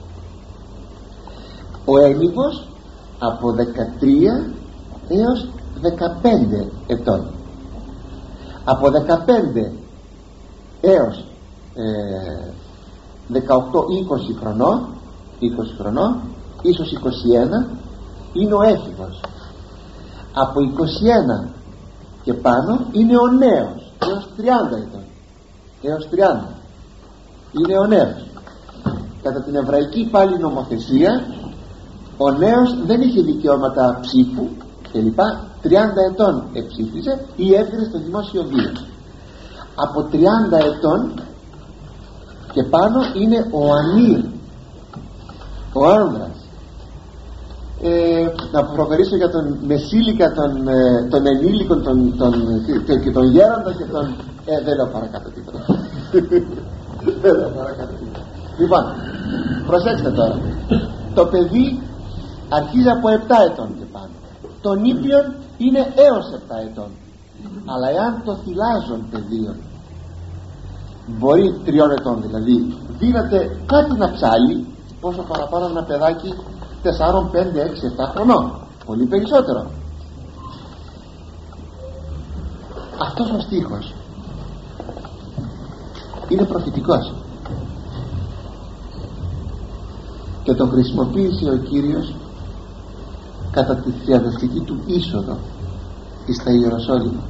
Ο ένηβος από δεκατρία έως δεκαπέντε ετών. Από δεκαπέντε έως ε, δεκαοκτώ είκοσι χρονών, είκοσι χρονών, ίσως είκοσι ένα, είναι ο έφηβος. Από είκοσι ένα και πάνω είναι ο νέος, έως τριάντα ετών, έως τριάντα είναι ο νέος. Κατά την εβραϊκή πάλι νομοθεσία ο νέος δεν είχε δικαιώματα ψήφου και λοιπά. Τριάντα ετών εψήφιζε ή έφερε στο δημόσιο βίο. Από τριάντα ετών και πάνω είναι ο ανήρ, ο άνδρας. Ε, να προχωρήσω για τον μεσήλικα, τον, ε, τον ενήλικον, τον, τον, τον, και τον γέροντα και τον... Ε, δεν λέω παρακάτω τίποτα. Δεν λέω παρακάτω τίποτα. Λοιπόν, προσέξτε τώρα. Το παιδί αρχίζει από επτά ετών και πάνω. Το νήπιον είναι έως επτά ετών. Αλλά εάν το θυλάζον πεδίο, μπορεί τριών ετών δηλαδή, δίνεται κάτι να ψάλει, πόσο παραπάνω ένα παιδάκι τεσσάρων, πέντε, έξι, επτά χρονών, πολύ περισσότερο. Αυτός ο στίχος είναι προφητικός και το χρησιμοποίησε ο Κύριος κατά τη θριαδευτική του είσοδο εις τα Ιεροσόλυμα.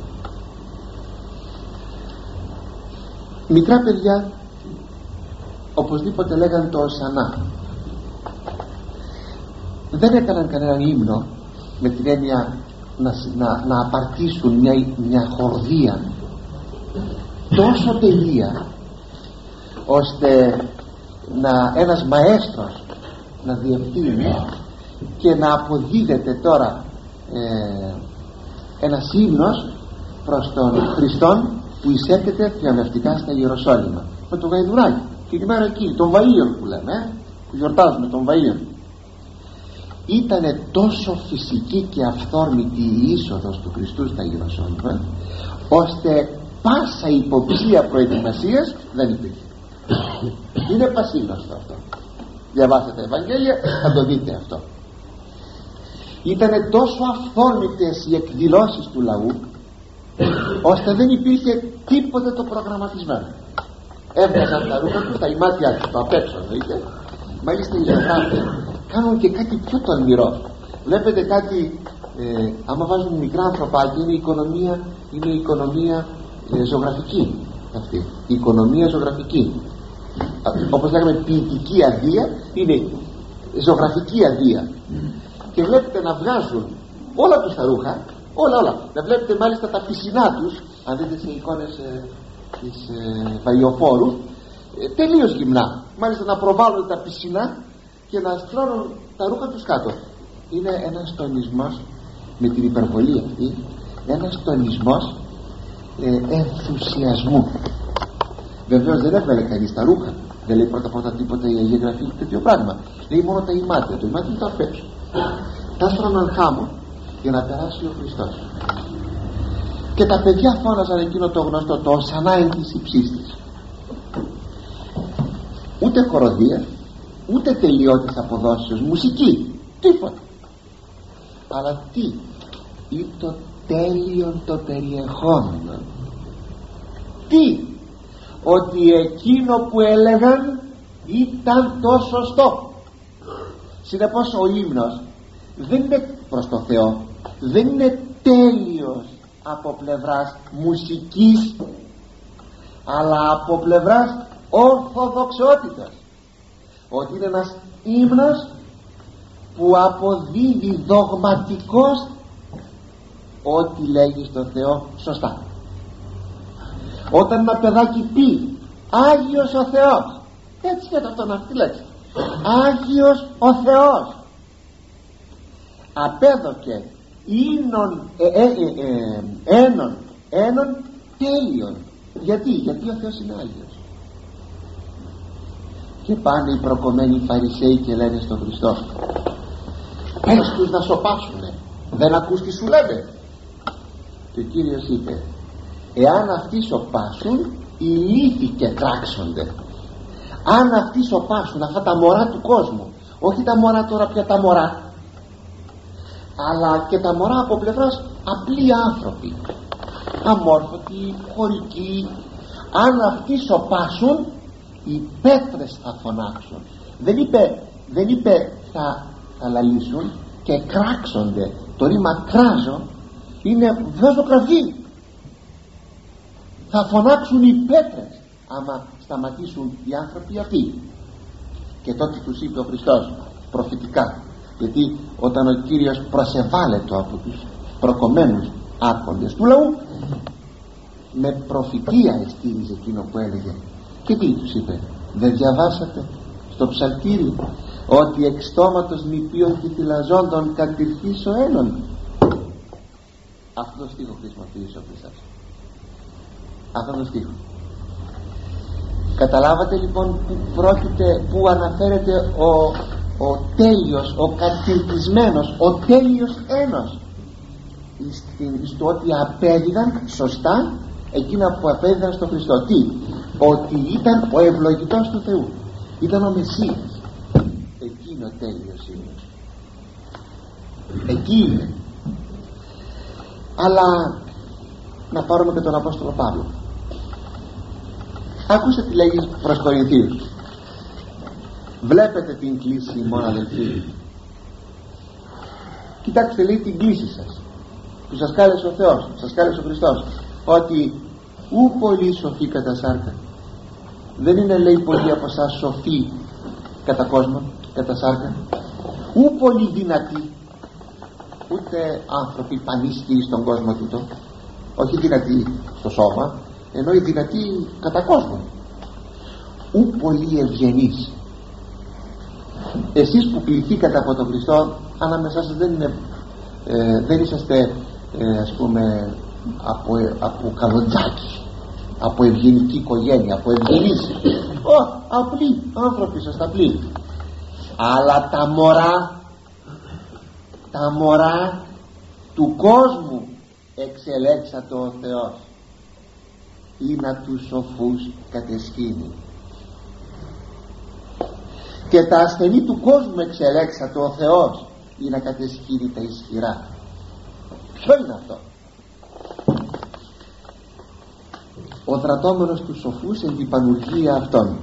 Μικρά παιδιά οπωσδήποτε λέγαν το Οσανά. Δεν έκαναν κανέναν ύμνο με την έννοια να, να, να απαρτήσουν μια, μια χορδία τόσο τελεία ώστε να, ένας μαέστρος να διευθύνει και να αποδίδεται τώρα ε, ένας ύμνος προς τον Χριστόν που εισέρχεται θριαμβευτικά στα Ιεροσόλυμα με το γαϊδουράκι και τη μέρα εκείνη των Βαΐων που λέμε ε, που γιορτάζουμε των Βαΐων. Ήτανε τόσο φυσική και αυθόρμητη η είσοδος του Χριστού στα Ιεροσόλυμα ώστε πάσα υποψία προετοιμασίας δεν υπήρχε. Είναι πασίγνωστο αυτό. Διαβάσετε τα Ευαγγέλια, θα το δείτε αυτό. Ήτανε τόσο αυθόρμητες οι εκδηλώσεις του λαού ώστε δεν υπήρχε τίποτε το προγραμματισμένο. Έβγαζαν τα ρούχα τους, τα ημάτια τους, το απ' έξω εννοείται. Μάλιστα οι ζωγράφοι κάνουν και κάτι πιο τολμηρό. Βλέπετε κάτι, ε, άμα βάζουν μικρά ανθρωπάκια, είναι η οικονομία, είναι η οικονομία ε, ζωγραφική αυτή. Η οικονομία ζωγραφική. Όπως λέγαμε ποιητική αδεία, είναι ζωγραφική αδεία. Και βλέπετε να βγάζουν όλα τους τα ρούχα, όλα όλα. Να βλέπετε μάλιστα τα πισινά τους, αν δείτε σε εικόνες ε, της ε, Βαϊοφόρου, ε, τελείως γυμνά. Μάλιστα να προβάλλουν τα πισινά και να στρώνουν τα ρούχα τους κάτω. Είναι ένας τονισμός, με την υπερβολή αυτή, ένας τονισμός ε, ενθουσιασμού. Βεβαίως δεν έβγαλε κανείς τα ρούχα, δεν λέει πρώτα πρώτα τίποτα η Αγία Γραφή τέτοιο πράγμα. Λέει μόνο τα ημάτια, το ημάτια είναι το απ' έξω. Τα στρώναν χάμω για να περάσει ο Χριστός. Και τα παιδιά φώναζαν εκείνο το γνωστό, το Οσανά εν της υψίστης. Ούτε χοροδία, ούτε τελειώτης αποδόσεως, μουσική, τίποτα. Αλλά τι, ή το τέλειον το περιεχόμενο. Τι, ότι εκείνο που έλεγαν ήταν το σωστό. Συνεπώς ο ύμνος δεν είναι προς το Θεό, δεν είναι τέλειος από πλευράς μουσικής, αλλά από πλευράς ορθοδοξότητας. Ότι είναι ένας ύμνος που αποδίδει δογματικός ό,τι λέγει στο Θεό σωστά. Όταν ένα παιδάκι πει Άγιος ο Θεός, έτσι είναι αυτό να αυτή λέξη, Άγιος ο Θεός, απέδωκε ίνον ε, ε, ε, ε, ένον ένον τέλειον. Γιατί, γιατί ο Θεός είναι Άγιος. Και πάνε οι προκομμένοι Φαρισαίοι και λένε στον Χριστό, πες τους να σωπάσουνε, δεν ακούς τι σου λένε. Και ο Κύριος είπε, εάν αυτοί σωπάσουν, οι λύθοι και τράξονται. Αν αυτοί σωπάσουν, αυτά τα μωρά του κόσμου, όχι τα μωρά τώρα πια τα μωρά, αλλά και τα μωρά από πλευράς απλοί άνθρωποι, αμόρφωτοι, χωρικοί, αν αυτοί σωπάσουν, οι πέτρες θα φωνάξουν. Δεν είπε, δεν είπε θα, θα λαλήσουν και κράξονται. Το ρήμα κράζω είναι βάζω κραφή. Θα φωνάξουν οι πέτρες άμα σταματήσουν οι άνθρωποι αυτοί. Και τότε τους είπε ο Χριστός προφητικά, γιατί όταν ο Κύριος προσεβάλλεται από τους προκομμένους άρχοντες του λαού, με προφητεία εστήριζε εκείνο που έλεγε. Και τι τους είπε, δεν διαβάσατε στο ψαλτήρι ότι εξ στόματος νηπίων και θυλαζόντων κατηρχήσω έναν. Αυτό το στίχο χρησιμοποιήσω από εσάς, αυτό το στίχο. Καταλάβατε λοιπόν που πρόκειται, που αναφέρεται ο, ο τέλειος, ο κατηρτισμένος, ο τέλειος ένας στο ότι απέδιδαν σωστά εκείνα που απέδιδαν στο Χριστό. Τι? Ότι ήταν ο ευλογητός του Θεού, ήταν ο Μεσσίας. Εκεί είναι ο τέλειος είναι, εκεί είναι. Αλλά να πάρουμε και τον Απόστολο Παύλο. Άκουστε τι λέγει προς Κορινθίους. Βλέπετε την κλίση ημών αδελφοί. Κοιτάξτε, λέει, την κλίση σας που σας κάλεσε ο Θεός, σας κάλεσε ο Χριστός, ότι ου πολύ σοφοί κατά σάρκα. Δεν είναι, λέει, πολλοί από εσάς σοφοί κατά κόσμο, κατά σάρκα. Ου πολύ δυνατοί, ούτε άνθρωποι πανίσχυοι στον κόσμο τούτο, όχι δυνατοί στο σώμα, ενώ οι δυνατοί κατά κόσμο. Ου πολύ ευγενείς. Εσείς που κληθήκατε από τον Χριστό, ανάμεσά σας δεν είναι ε, δεν είσαστε ε, ας πούμε από, από καλοντζάκι, από ευγενική οικογένεια, από ευγενείς. Ω, απλοί άνθρωποι είσαστε, απλοί. Αλλά τα μωρά, τα μωρά του κόσμου εξελέξατο ο Θεός, ή να τους σοφούς κατεσχύνει. Και τα ασθενή του κόσμου εξελέξατο ο Θεός, ή να κατεσχύνει τα ισχυρά. Ποιο είναι αυτό? Ο δρατώμενος του σοφούς εν την πανουργία αυτών.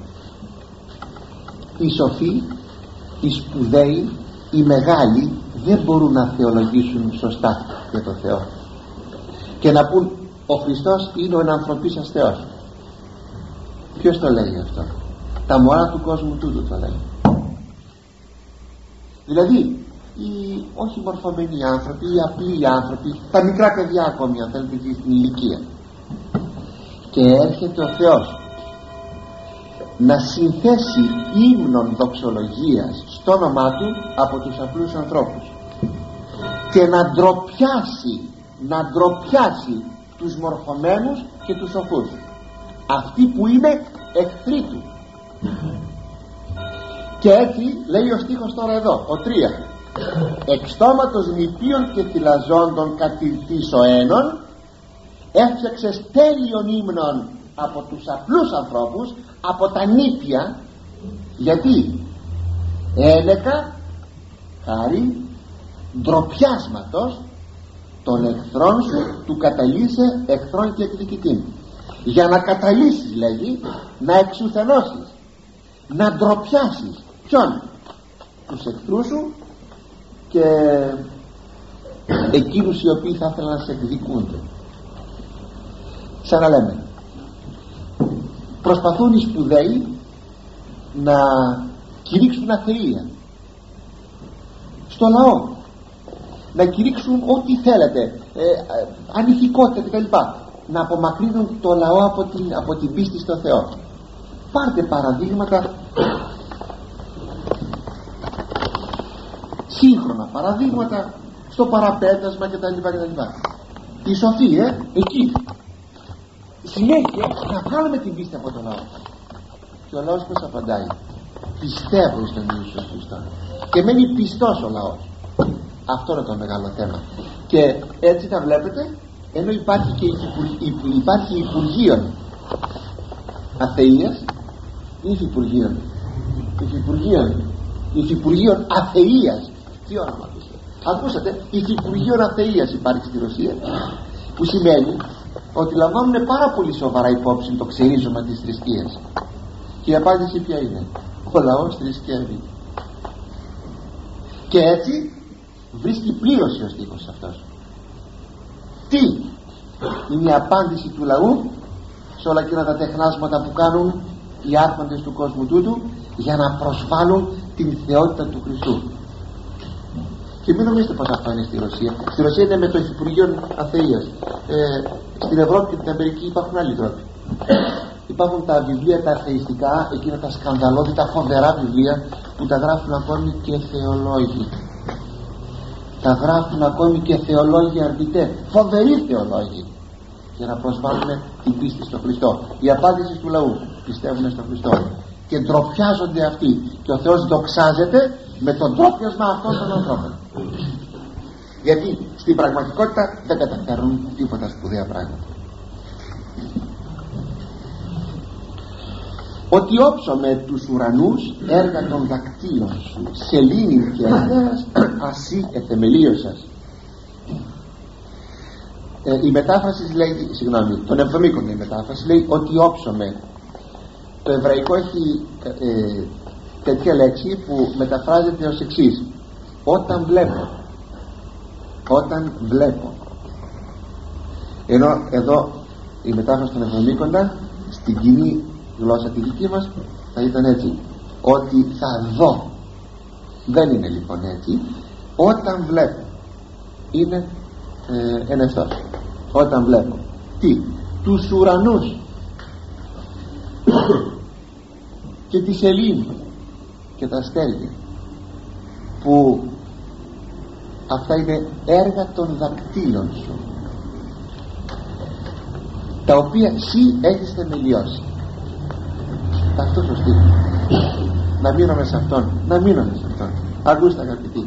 Οι σοφοί, οι σπουδαίοι, οι μεγάλοι δεν μπορούν να θεολογήσουν σωστά για το Θεό και να πούν ο Χριστός είναι ο ενανθρωπής σας Θεός. Ποιος το λέει αυτό? Τα μωρά του κόσμου τούτου το λέει. Δηλαδή οι όχι μορφωμένοι άνθρωποι, οι απλοί άνθρωποι, τα μικρά παιδιά ακόμη αν θέλετε και στην ηλικία, και έρχεται ο Θεός να συνθέσει ύμνων δοξολογίας στο όνομά Του από τους απλούς ανθρώπους και να ντροπιάσει να ντροπιάσει τους μορφωμένους και τους σοφούς, αυτοί που είναι εχθροί Του. Και έτσι λέει ο στίχος τώρα εδώ, ο τρία, εξ στόματος νηπίων και θυλαζόντων κατηρτήσω ένων, έφτιαξες τέλειων ύμνων από τους απλούς ανθρώπους, από τα νήπια. Γιατί? Έλεκα χάρη ντροπιάσματος των εχθρών σου, του καταλύσε εχθρών και εκδικητήν. Για να καταλύσεις, λέγει, να εξουθενώσεις, να ντροπιάσεις ποιον? Τους εχθρούς σου και εκείνους οι οποίοι θα ήθελαν να σε εκδικούνται. Σαν να λέμε, προσπαθούν οι σπουδαίοι να κηρύξουν αθεία στο λαό, να κηρύξουν ό,τι θέλετε, ε, ε, ανηθικότητα κτλ, να απομακρύνουν το λαό από την, από την πίστη στο Θεό. Πάρτε παραδείγματα, σύγχρονα παραδείγματα στο παραπέτασμα κτλ, κτλ. Η σοφία ε, εκεί συνέχεια να βγάλουμε την πίστη από το λαό. Και ο λαός πως απαντάει? Πιστεύω στον Ιησού Χριστό. Και μένει πιστός ο λαός. Αυτό είναι το μεγάλο θέμα. Και έτσι τα βλέπετε, ενώ υπάρχει και υπάρχει υπουργείων αθείας, υφυπουργείων υφυπουργείων υφυπουργείων αθείας. Τι όνομα πείστε? Ακούσατε, υφυπουργείων αθείας υπάρχει στη Ρωσία, που σημαίνει ότι λαμβάνουν πάρα πολύ σοβαρά υπόψη το ξερίζωμα της θρησκείας. Και η απάντηση ποια είναι? Ο λαός θρησκεύει. Και έτσι βρίσκει πλήρωση ο στίχος αυτός. Τι είναι η απάντηση του λαού σε όλα εκείνα τα τεχνάσματα που κάνουν οι άρχοντες του κόσμου τούτου για να προσβάλλουν την θεότητα του Χριστού? Και μην νομίζετε πως αυτό είναι στη Ρωσία. Στη Ρωσία είναι με το Υφυπουργείο Αθείας. ε, Στην Ευρώπη και την Αμερική υπάρχουν άλλοι τρόποι. Υπάρχουν τα βιβλία τα αθεϊστικά, εκείνα τα σκανδαλώδη, τα φοβερά βιβλία που τα γράφουν ακόμη και θεολόγοι. Τα γράφουν ακόμη και θεολόγοι αρνητέ, φοβεροί θεολόγοι, για να προσβάλλουν την πίστη στο Χριστό. Η απάντηση του λαού: πιστεύουν στον Χριστό. Και ντροπιάζονται αυτοί. Και ο Θεός δοξάζεται με τον τρόπιασμα αυτών των ανθρώπων, γιατί στην πραγματικότητα δεν καταφέρουν τίποτα σπουδαία πράγματα. Ότι όψομαι τους ουρανούς έργα των δακτύλων σου, σελήνη και έδερας ασύ εθεμελίωσας. Ε, η μετάφραση λέει, συγγνώμη, τον εβδομήκοντα η μετάφραση λέει ότι όψομαι. Το εβραϊκό έχει ε, τέτοια λέξη που μεταφράζεται ως εξής: όταν βλέπω, όταν βλέπω. Ενώ εδώ η μετάφραση των εβδομήκοντα στην κοινή γλώσσα τη δική μας θα ήταν έτσι, ότι θα δω. Δεν είναι λοιπόν έτσι. Όταν βλέπω είναι ε, ενεστός. Όταν βλέπω τι? Τους ουρανούς και τη σελήνη και τα αστέρια, που αυτά είναι έργα των δακτύλων σου, τα οποία εσύ έχεις θεμελιώσει. Αυτό σωστή. Να μείνουμε σε αυτόν, να μείνουμε σε αυτόν. Ακούστε αγαπητοί,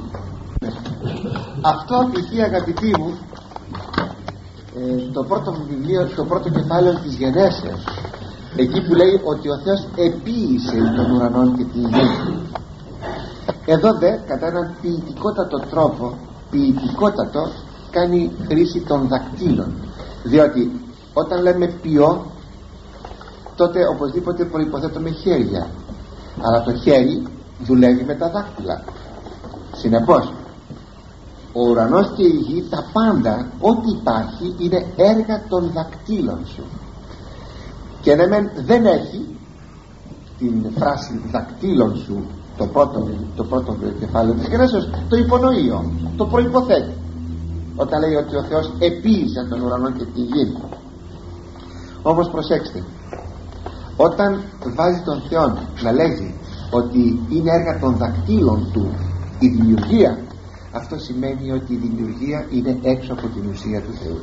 αυτό π.χ. αγαπητοί μου, ε, το πρώτο βιβλίο, το πρώτο κεφάλαιο της Γενέσεως, εκεί που λέει ότι ο Θεός επίησε τον ουρανό και την γη. Εδώ δε κατά έναν ποιητικότατο τρόπο, ποιητικότατο, κάνει χρήση των δακτύλων, διότι όταν λέμε ποιό, τότε οπωσδήποτε προϋποθέτουμε χέρια, αλλά το χέρι δουλεύει με τα δάκτυλα. Συνεπώς ο ουρανός και η γη, τα πάντα, ό,τι υπάρχει είναι έργα των δακτύλων σου. Και ναι, δεν έχει την φράση δακτύλων σου το πρώτο, το πρώτο κεφάλαιο της Γενέσεως, το υπονοεί, το προϋποθέτει όταν λέει ότι ο Θεός επίησε τον ουρανό και τη γη. Όμως προσέξτε, όταν βάζει τον Θεό να λέγει ότι είναι έργα των δακτύλων του η δημιουργία, αυτό σημαίνει ότι η δημιουργία είναι έξω από την ουσία του Θεού,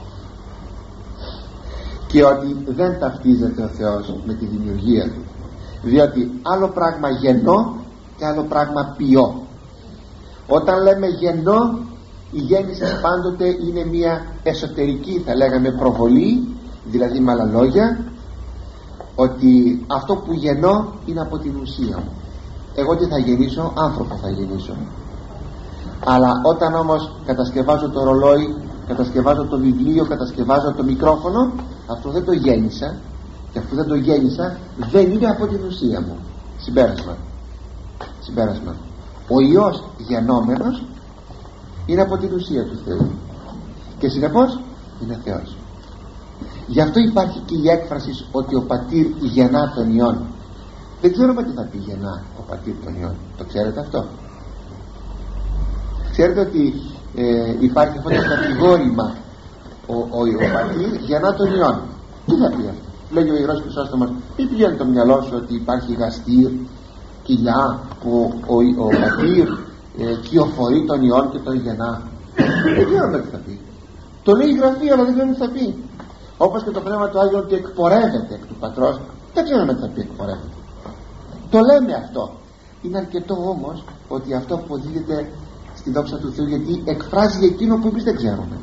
και ότι δεν ταυτίζεται ο Θεός με τη δημιουργία του, διότι άλλο πράγμα γεννώ και άλλο πράγμα ποιώ. Όταν λέμε γεννώ, η γέννηση πάντοτε είναι μια εσωτερική, θα λέγαμε, προβολή, δηλαδή με άλλα λόγια, ότι αυτό που γεννώ είναι από την ουσία μου. Εγώ τι θα γεννήσω? Άνθρωπο θα γεννήσω. Αλλά όταν όμως κατασκευάζω το ρολόι, κατασκευάζω το βιβλίο, κατασκευάζω το μικρόφωνο, αυτό δεν το γέννησα, και αφού δεν το γέννησα δεν είναι από την ουσία μου. Συμπέρασμα, συμπέρασμα ο Υιός γεννόμενος είναι από την ουσία του Θεού και συνεπώς είναι Θεός. Γι' αυτό υπάρχει και η έκφραση ότι ο πατήρ γεννά τον Υιόν. Δεν ξέρουμε τι θα πει γεννά ο πατήρ τον Υιόν. Το ξέρετε αυτό? Ξέρετε ότι ε, υπάρχει αυτό το κατηγόρημα, ο, ο, ο πατήρ γεννά τον Υιόν. Τι θα πει αυτό? Λέγει ο Ιερός Χρυσόστομος, μην πηγαίνει το μυαλό σου ότι υπάρχει γαστήρ, κοιλιά που ο, ο, ο πατήρ ε, κυοφορεί τον Υιόν και τον γεννά. Δεν ξέρουμε τι θα πει. Το λέει η Γραφή, αλλά δεν ξέρουμε τι θα πει. Όπως και το Πνεύμα του Άγιου ότι εκπορεύεται εκ του Πατρός, δεν ξέρουμε τι θα πει εκπορεύεται. Το λέμε αυτό. Είναι αρκετό όμως ότι αυτό αποδίδεται στη δόξα του Θεού, γιατί εκφράζει εκείνο που εμείς δεν ξέρουμε.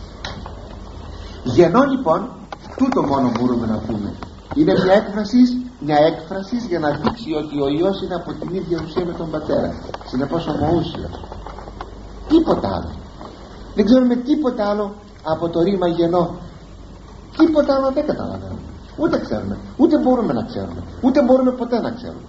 Γεννώ λοιπόν, τούτο μόνο μπορούμε να πούμε. Είναι μια έκφραση, μια έκφραση για να δείξει ότι ο Υιός είναι από την ίδια ουσία με τον Πατέρα. Συνεπώς ομοούσιος. Τίποτα άλλο. Δεν ξέρουμε τίποτα άλλο από το ρήμα γεννώ. Τίποτα άλλο δεν καταλαβαίνουμε. Ούτε ξέρουμε, ούτε μπορούμε να ξέρουμε, ούτε μπορούμε ποτέ να ξέρουμε.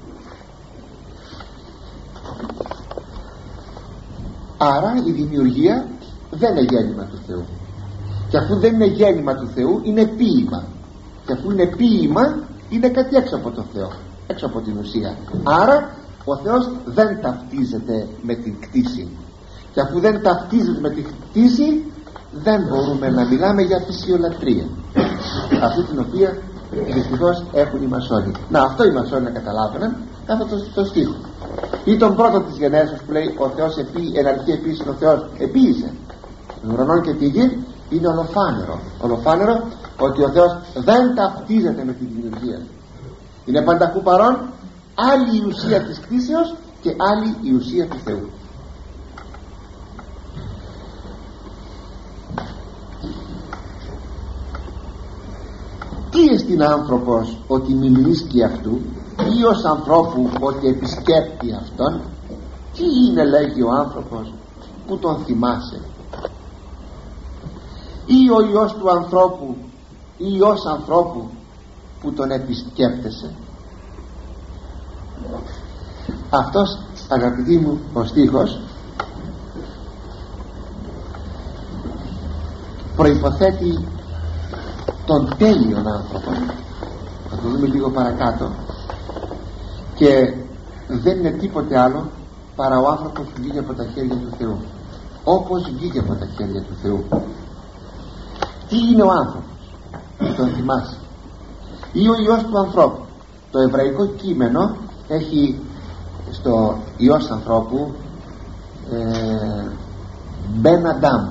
Άρα η δημιουργία δεν είναι γέννημα του Θεού, και αφού δεν είναι γέννημα του Θεού είναι ποίημα, και αφού είναι ποίημα είναι κάτι έξω από τον Θεό, έξω από την ουσία. Άρα ο Θεός δεν ταυτίζεται με την κτήση, και αφού δεν ταυτίζεται με την κτήση δεν μπορούμε να μιλάμε για φυσιολατρία, αυτή την οποία δυστυχώς έχουν οι μασόνοι. Να, αυτό οι μασόνοι να καταλάβαιναν κάθε το, το στίχο ή τον πρώτο της Γενέσεως που λέει ο Θεός επί, εν αρχή επίσης ο Θεός επίησε τον ουρανό και τη γη. Είναι ολοφάνερο, ολοφάνερο ότι ο Θεός δεν ταυτίζεται με τη δημιουργία. Είναι πανταχού παρόν, άλλη η ουσία της κτήσεως και άλλη η ουσία του Θεού. Τι εστιν άνθρωπος ότι μιλήσκει αυτού, ή ως ανθρώπου ότι επισκέπτει αυτόν? Τι είναι, λέγει, ο άνθρωπος που τον θυμάσαι? Ή ο Υιός του ανθρώπου, ή ως ανθρώπου που τον επισκέπτεσαι? Αυτός, αγαπητοί μου, ο στίχος προϋποθέτει τον τέλειον άνθρωπο. Θα το δούμε λίγο παρακάτω. Και δεν είναι τίποτε άλλο παρά ο άνθρωπος που βγήκε από τα χέρια του Θεού, όπως βγήκε από τα χέρια του Θεού. Τι είναι ο άνθρωπος που τον θυμάσαι? Ή ο Υιός του ανθρώπου. Το εβραϊκό κείμενο έχει στο Υιός ανθρώπου ε, Μπεν Αντάμ,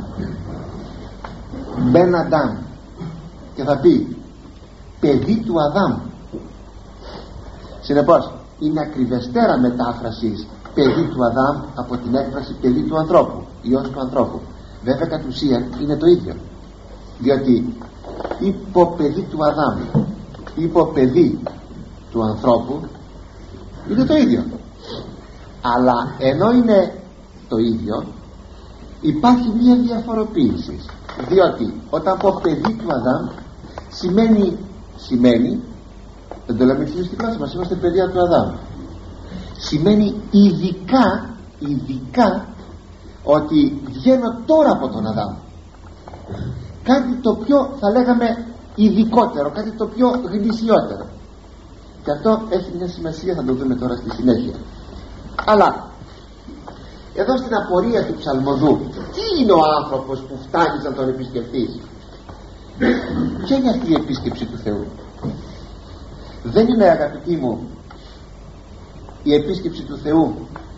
Μπεν Αντάμ, και θα πει παιδί του Αδάμ. Συνεπώς είναι ακριβεστέρα μετάφραση παιδί του Αδάμ από την έκφραση παιδί του ανθρώπου, Υιός του ανθρώπου. Βέβαια κατ' ουσίαν είναι το ίδιο, διότι υπό παιδί του Αδάμ, υπό παιδί του ανθρώπου είναι το ίδιο. Αλλά ενώ είναι το ίδιο, υπάρχει μια διαφοροποίηση, διότι όταν πω παιδί του Αδάμ σημαίνει, σημαίνει δεν το λέμε στην κλάση μας, είμαστε παιδιά του Αδάμ, σημαίνει ειδικά, ειδικά ότι βγαίνω τώρα από τον Αδάμ, κάτι το πιο, θα λέγαμε, ειδικότερο, κάτι το πιο γνησιότερο. Και αυτό έχει μια σημασία, θα το δούμε τώρα στη συνέχεια. Αλλά εδώ στην απορία του ψαλμοδού, τι είναι ο άνθρωπος που φτάνεις να τον επισκεφθείς? Ποια είναι αυτή η επίσκεψη του Θεού? Δεν είναι, αγαπητοί μου, η επίσκεψη του Θεού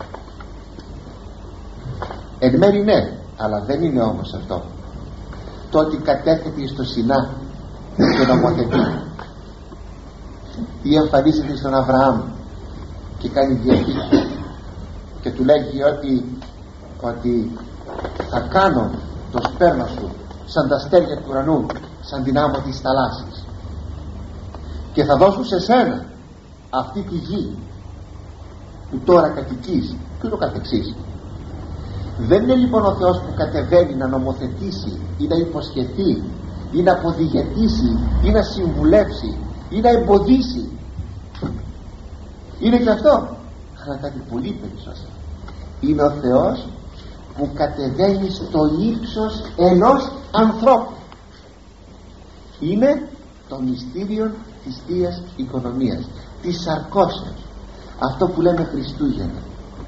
εν μέρει ναι, αλλά δεν είναι όμως αυτό το ότι κατέρχεται στο Σινά και νομοθετεί, ή εμφανίζεται στον Αβραάμ και κάνει διαθήκη και του λέγει ότι, ότι θα κάνω το σπέρμα σου σαν τα αστέρια του ουρανού, σαν την άμμο της θαλάσσης, και θα δώσω σε σένα αυτή τη γη που τώρα κατοικείς, και ούτω καθεξής. Δεν είναι λοιπόν ο Θεός που κατεβαίνει να νομοθετήσει ή να υποσχεθεί ή να αποδιγετήσει ή να συμβουλεύσει ή να εμποδίσει. Είναι και αυτό, αλλά κάτι πολύ περισσότερο. Είναι ο Θεός που κατεβαίνει στο ύψος ενός ανθρώπου. Είναι το μυστήριο της Θείας Οικονομίας, της σαρκώσεως, αυτό που λέμε Χριστούγεννα.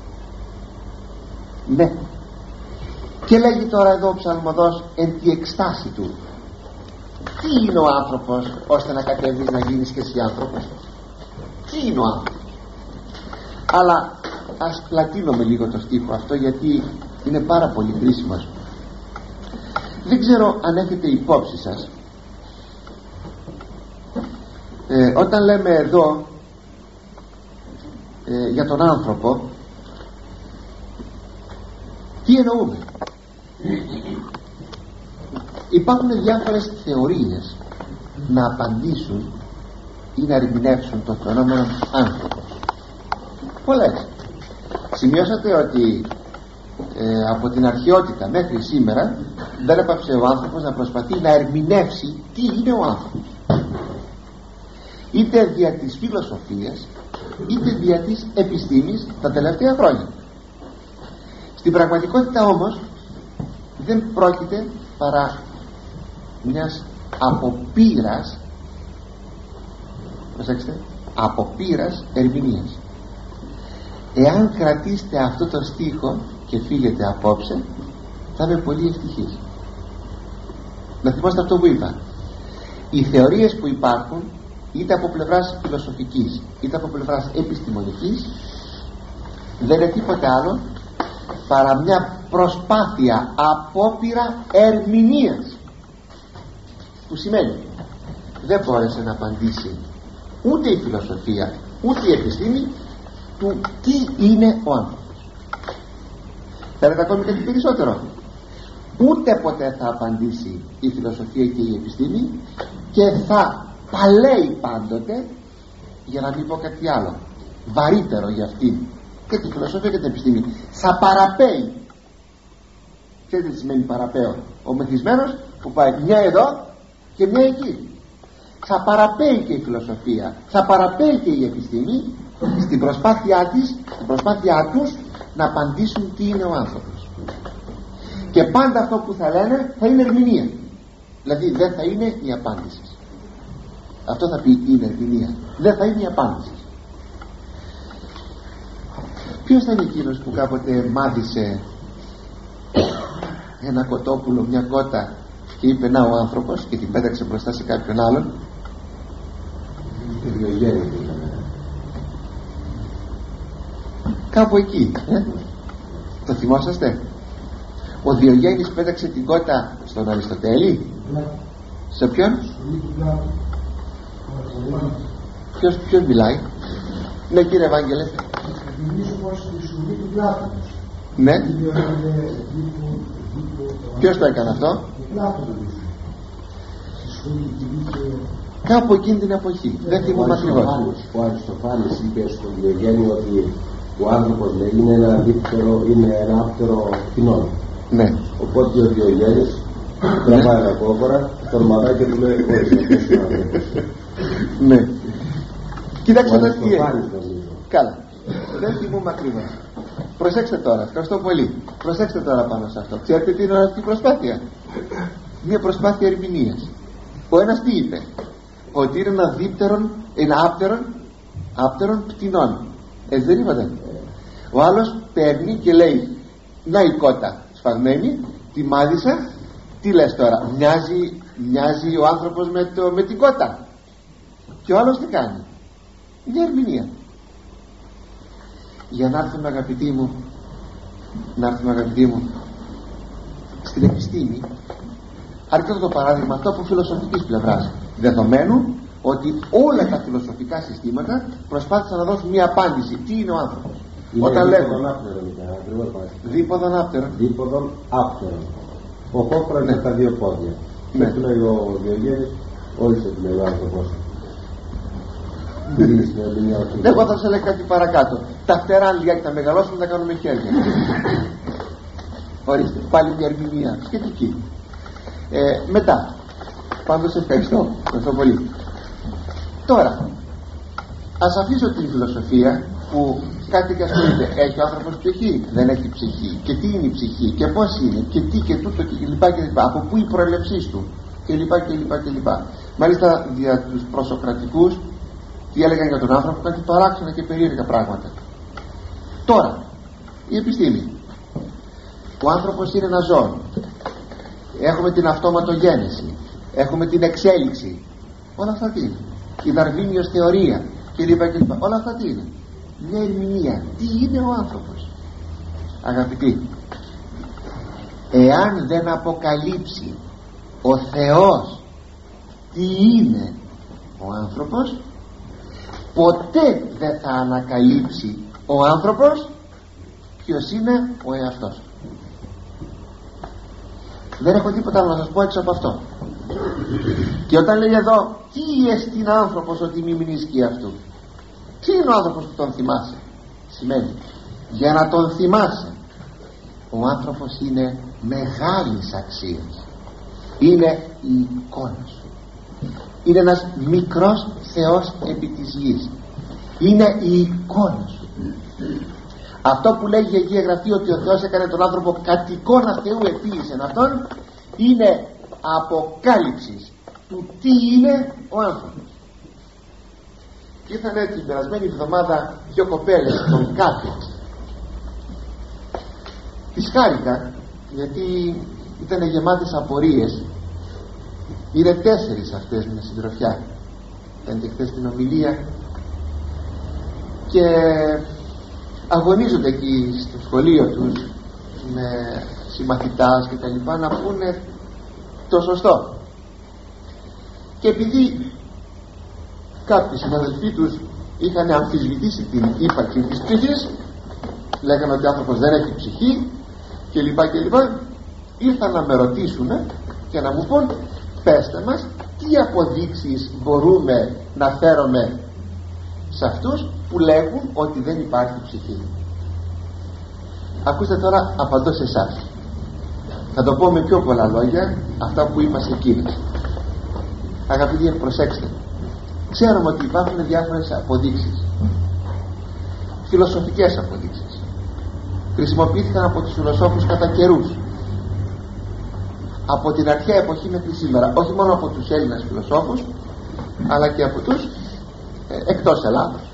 Ναι. Και λέγει τώρα εδώ ο ψαλμοδός εν τη εκστάση του. Τι είναι ο άνθρωπος ώστε να κατέβεις να γίνεις και εσύ άνθρωπος? Τι είναι ο άνθρωπος? Αλλά ας πλατείνουμε λίγο το στίχο αυτό, γιατί είναι πάρα πολύ χρήσιμος. Δεν ξέρω αν έχετε υπόψη σας, ε, όταν λέμε εδώ ε, για τον άνθρωπο, τι εννοούμε? Υπάρχουν διάφορες θεωρίες να απαντήσουν ή να ερμηνεύσουν το φαινόμενο άνθρωπος. Πολλές. Σημειώσατε ότι ε, από την αρχαιότητα μέχρι σήμερα δεν έπαψε ο άνθρωπος να προσπαθεί να ερμηνεύσει τι είναι ο άνθρωπος, είτε δια της φιλοσοφίας είτε δια της επιστήμης τα τελευταία χρόνια. Στην πραγματικότητα όμως δεν πρόκειται παρά μιας αποπείρας, προσέξτε, αποπείρας ερμηνείας. Εάν κρατήσετε αυτό το στίχο και φύγετε απόψε, θα είμαι πολύ ευτυχής. Να θυμάστε αυτό που είπα. Οι θεωρίες που υπάρχουν, είτε από πλευράς φιλοσοφικής είτε από πλευράς επιστημονικής, δεν είναι τίποτε άλλο παρά μια προσπάθεια, απόπειρα ερμηνείας, που σημαίνει δεν μπόρεσε να απαντήσει ούτε η φιλοσοφία ούτε η επιστήμη του τι είναι ο άνθρωπος. Θέλετε ακόμη κάτι περισσότερο? Ούτε ποτέ θα απαντήσει η φιλοσοφία και η επιστήμη, και θα παλέει πάντοτε, για να μην πω κάτι άλλο βαρύτερο για αυτή και τη φιλοσοφία και την επιστήμη, θα παραπέει. Ξέρετε τι σημαίνει παραπέω? Ο μεθυσμένος που πάει μια εδώ και μια εκεί. Θα παραπέει και η φιλοσοφία, θα παραπέει και η επιστήμη στην προσπάθειά της, στην προσπάθειά τους να απαντήσουν τι είναι ο άνθρωπος. Και πάντα αυτό που θα λένε θα είναι ερμηνεία, δηλαδή δεν θα είναι η απάντηση. Αυτό θα πει είναι ερμηνεία, δεν θα είναι η απάντηση. Ποιος θα είναι εκείνος που κάποτε μάθησε ένα κοτόπουλο, μια κότα, και είπε να ο άνθρωπος, και την πέταξε μπροστά σε κάποιον άλλον? Κάπου εκεί, ε? Το θυμόσαστε? Ο Διογέννης πέταξε την κότα στον Αριστοτέλη. Σε ποιον? Ποιος, ποιος μιλάει? Ναι, κύριε Ευάγγελε. Ναι. Ποιος το έκανε αυτό? Κάπου εκείνη την εποχή, δεν θυμούμαι ακριβώς.
Ο Αριστοφάνης είπε στον Διογέννη ότι ο άνθρωπος λέει είναι ένα δείπτερο, είναι ένα άπτερο κοινό.
Ναι.
Οπότε ο Διογέννης τραβάει ένα κόκορα, τον μαδάει και του λέει
ναι. Κοιτάξτε τώρα τι είναι. Καλά, δεν θυμούμαι ακριβώς. Προσέξτε τώρα, ευχαριστώ πολύ. Προσέξτε τώρα πάνω σε αυτό. Ξέρετε τι είναι αυτή η προσπάθεια? Μια προσπάθεια ερμηνείας. Ο ένας τι είπε? Ότι είναι ένα δείπτερον, ένα άπτερον, άπτερον πτηνών. Έτσι δεν είπατε? Ο άλλος παίρνει και λέει να η κότα σφαγμένη, τη μάδισα. Τι λες τώρα? Μοιάζει, μοιάζει ο άνθρωπος με, το, με την κότα. Και ο άλλος τι κάνει? Μια ερμηνεία. Για να έρθουμε αγαπητοί μου, να έρθουμε αγαπητοί μου στην επιστήμη, αρκετό το παράδειγμα αυτό από φιλοσοφικής πλευράς, δεδομένου ότι όλα τα φιλοσοφικά συστήματα προσπάθησαν να δώσουν μια απάντηση. Τι είναι ο άνθρωπος? Όταν λέμε δίποδον άπτερον,
δίποδον άπτερον, ο κόκορας με τα δύο πόδια.
Ναι.
Και του λέει ο Διογέννης, όχι σε του λέει ο άνθρωπος.
Εγώ θα σας λέω κάτι παρακάτω. Τα φτερά αν λιγάκι τα μεγαλώσουν να τα κάνουμε χέρια. Ορίστε, πάλι μια ερμηνεία σχετική. ε, Μετά, πάντως ευχαριστώ, ευχαριστώ πολύ. Τώρα ας αφήσω την φιλοσοφία που κάτι και ασχολείται. Έχει ο άνθρωπος ψυχή? Δεν έχει ψυχή? Και τι είναι η ψυχή? Και πώς είναι? Και τι και τούτο και λοιπά και λοιπά. Από πού η προέλευσή του? Και λοιπά και λοιπά και λοιπά. Μάλιστα για τους προσοκρατικούς τι έλεγαν για τον άνθρωπο? Κάτι παράξενα και περίεργα πράγματα. Τώρα η επιστήμη. Ο άνθρωπος είναι ένα ζώο. Έχουμε την αυτόματογέννηση, έχουμε την εξέλιξη. Όλα αυτά τι είναι? Η Δαρβίνιος θεωρία και λοιπά και λοιπά. Όλα αυτά τι είναι? Μια ερμηνεία. Τι είναι ο άνθρωπος? Αγαπητοί, εάν δεν αποκαλύψει ο Θεός τι είναι ο άνθρωπος, ποτέ δεν θα ανακαλύψει ο άνθρωπος ποιος είναι ο εαυτός του. Δεν έχω τίποτα άλλο να σας πω έξω από αυτό. Και όταν λέει εδώ τι εστίν άνθρωπος ότι μη μνήσκει αυτού, τι είναι ο άνθρωπος που τον θυμάσαι? Σημαίνει για να τον θυμάσαι, ο άνθρωπος είναι μεγάλης αξίας. Είναι η εικόνα σου. Είναι ένας μικρός Θεός επί της γης. Είναι η εικόνα σου. Αυτό που λέγει η Αγία Γραφή ότι ο Θεός έκανε τον άνθρωπο κατ' εικόνα Θεού επίησεν αυτόν, είναι αποκάλυψης του τι είναι ο άνθρωπος. Και ήρθαν την περασμένη εβδομάδα δύο κοπέλες στον Κάπεξ. Τις χάρηκα γιατί ήταν γεμάτες απορίες. Είναι τέσσερις αυτές με συντροφιά. Ήταν και χθες την ομιλία και αγωνίζονται εκεί στο σχολείο τους με συμμαθητάς και τα λοιπά να πούνε το σωστό. Και επειδή κάποιοι συναδελφοί τους είχαν αμφισβητήσει την ύπαρξη της ψυχής, λέγανε ότι ο άνθρωπος δεν έχει ψυχή κλπ κλπ. Ήρθαν να με ρωτήσουν και να μου πούν, πέστε μας τι αποδείξεις μπορούμε να φέρουμε σε αυτούς που λέγουν ότι δεν υπάρχει ψυχή. Ακούστε τώρα, απαντώ σε εσάς. Θα το πω με πιο πολλά λόγια αυτά που είπα σε εκείνες. Αγαπητοί, προσέξτε. Ξέρουμε ότι υπάρχουν διάφορες αποδείξεις, φιλοσοφικές αποδείξεις. Χρησιμοποιήθηκαν από τους φιλοσόφους κατά καιρούς, από την αρχαία εποχή μέχρι σήμερα, όχι μόνο από τους Έλληνες φιλοσόφους, αλλά και από τους ε, εκτός Ελλάδος.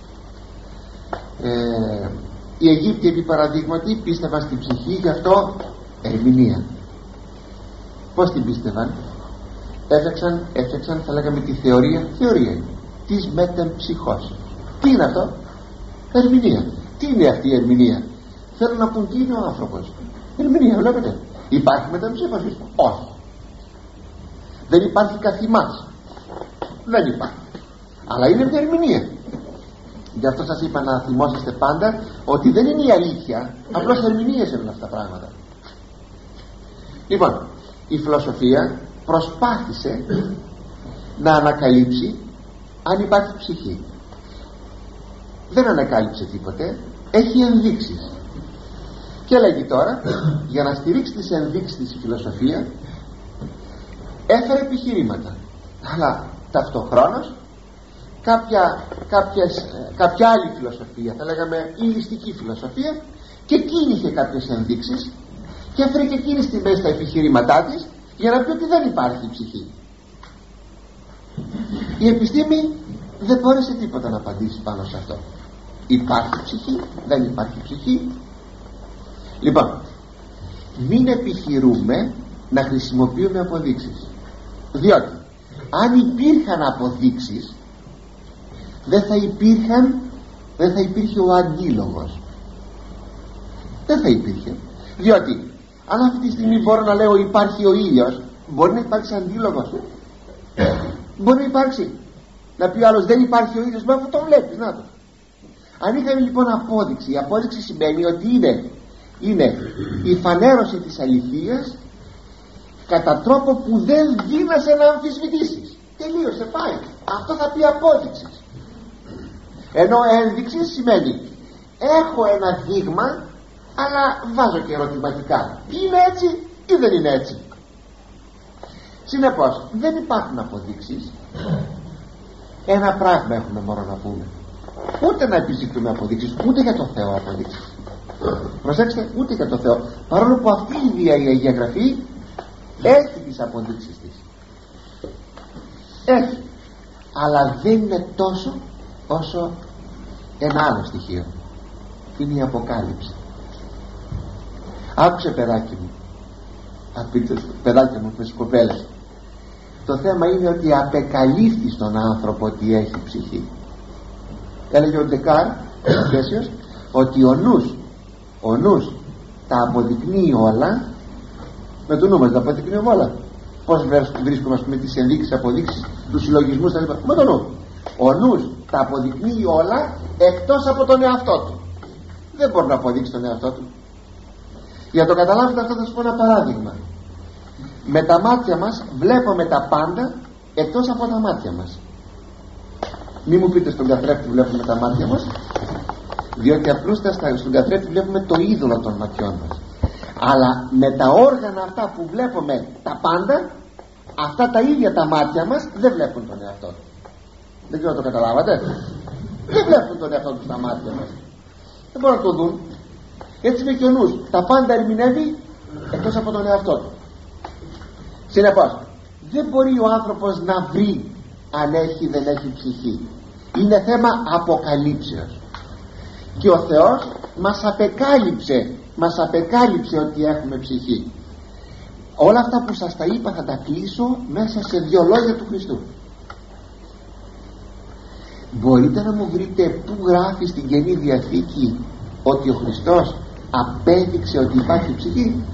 ε, οι Αιγύπτιοι επί παραδείγματι πίστευαν στην ψυχή, γι' αυτό ερμηνεία. Πώς την πίστευαν? Έφτιαξαν, έφτιαξαν θα λέγαμε τη θεωρία, θεωρία της μετεμψυχώσεως. Τι είναι αυτό? Ερμηνεία. Τι είναι αυτή η ερμηνεία? Θέλουν να πούν τι είναι ο άνθρωπος. Ερμηνεία, βλέπετε. Υπάρχει μετεμψύχωση? Όχι. Δεν υπάρχει καθημάς? Δεν υπάρχει. Αλλά είναι μια ερμηνεία. Γι' αυτό σας είπα να θυμόσαστε πάντα ότι δεν είναι η αλήθεια, απλώς ερμηνείες είναι αυτά τα πράγματα. Λοιπόν, η φιλοσοφία προσπάθησε να ανακαλύψει αν υπάρχει ψυχή. Δεν ανακάλυψε τίποτε, έχει ενδείξεις. Και λέγει τώρα, για να στηρίξει τις ενδείξεις της φιλοσοφία, έφερε επιχειρήματα, αλλά ταυτοχρόνως κάποια, κάποιες, κάποια άλλη φιλοσοφία, θα λέγαμε η ληστική φιλοσοφία, και εκείνη είχε κάποιες ενδείξεις και έφερε και εκείνη στη μέση τα επιχειρήματά της για να πει ότι δεν υπάρχει ψυχή. Η επιστήμη δεν μπόρεσε τίποτα να απαντήσει πάνω σε αυτό. Υπάρχει ψυχή, δεν υπάρχει ψυχή. Λοιπόν, μην επιχειρούμε να χρησιμοποιούμε αποδείξεις, διότι αν υπήρχαν αποδείξεις δεν θα υπήρχαν δεν θα υπήρχε ο αντίλογος. Δεν θα υπήρχε, διότι αν αυτή τη στιγμή μπορώ να λέω υπάρχει ο ήλιος, μπορεί να υπάρξει αντίλογος? Μπορεί να υπάρξει. Να πει ο άλλος δεν υπάρχει ο ήλιος, μα αφού το βλέπεις, να το. Αν είχαμε λοιπόν απόδειξη, η απόδειξη σημαίνει ότι είναι, είναι η φανέρωση της αληθείας κατά τρόπο που δεν δύνασε να αμφισβητήσεις. Τελείωσε, πάει. Αυτό θα πει απόδειξη. Ενώ ένδειξη σημαίνει έχω ένα δείγμα, αλλά βάζω και ερωτηματικά. Είναι έτσι ή δεν είναι έτσι? Συνεπώς δεν υπάρχουν αποδείξεις. Ένα πράγμα έχουμε μόνο να πούμε, ούτε να επιζητούμε αποδείξεις, ούτε για το Θεό αποδείξεις. Προσέξτε, ούτε για το Θεό, παρόλο που αυτή η ίδια η Αγία Γραφή έχει τις αποδείξεις της, έχει, αλλά δεν είναι τόσο όσο ένα άλλο στοιχείο, είναι η Αποκάλυψη. Άκουσε παιδάκι μου, παιδάκια μου, με κοπέλες, το θέμα είναι ότι απεκαλύφθη στον άνθρωπο ότι έχει ψυχή. Έλεγε ο Ντεκάρ ότι ο νους, ο νους τα αποδεικνύει όλα με το νου μας, τα αποδεικνύει όλα. Πώς βρίσκουμε, ας πούμε, τις ενδείξεις, αποδείξεις, τους συλλογισμούς, τα λοιπά? Με το νου. Ο νους τα αποδεικνύει όλα εκτός από τον εαυτό του. Δεν μπορεί να αποδείξει τον εαυτό του. Για να το καταλάβετε αυτό θα σας πω ένα παράδειγμα. Με τα μάτια μας βλέπουμε τα πάντα εκτός από τα μάτια μας. Μη μου πείτε στον καθρέφτη βλέπουμε τα μάτια μας, διότι απλούστατα στον καθρέφτη βλέπουμε το είδωλο των ματιών μας. Αλλά με τα όργανα αυτά που βλέπουμε τα πάντα, αυτά τα ίδια τα μάτια μας δεν βλέπουν τον εαυτό του. Δεν ξέρω να το καταλάβατε. Δεν βλέπουν τον εαυτό του στα μάτια μας. Δεν μπορούν να το δουν. Έτσι είναι και ο νους, τα πάντα ερμηνεύει εκτός από τον εαυτό του. Συνεπώς δεν μπορεί ο άνθρωπος να βρει αν έχει δεν έχει ψυχή. Είναι θέμα αποκαλύψεως. Και ο Θεός μας απεκάλυψε μας απεκάλυψε ότι έχουμε ψυχή. Όλα αυτά που σας τα είπα θα τα κλείσω μέσα σε δύο λόγια του Χριστού. Μπορείτε να μου βρείτε που γράφει στην Καινή Διαθήκη ότι ο Χριστός απέδειξε ότι υπάρχει ψυχή?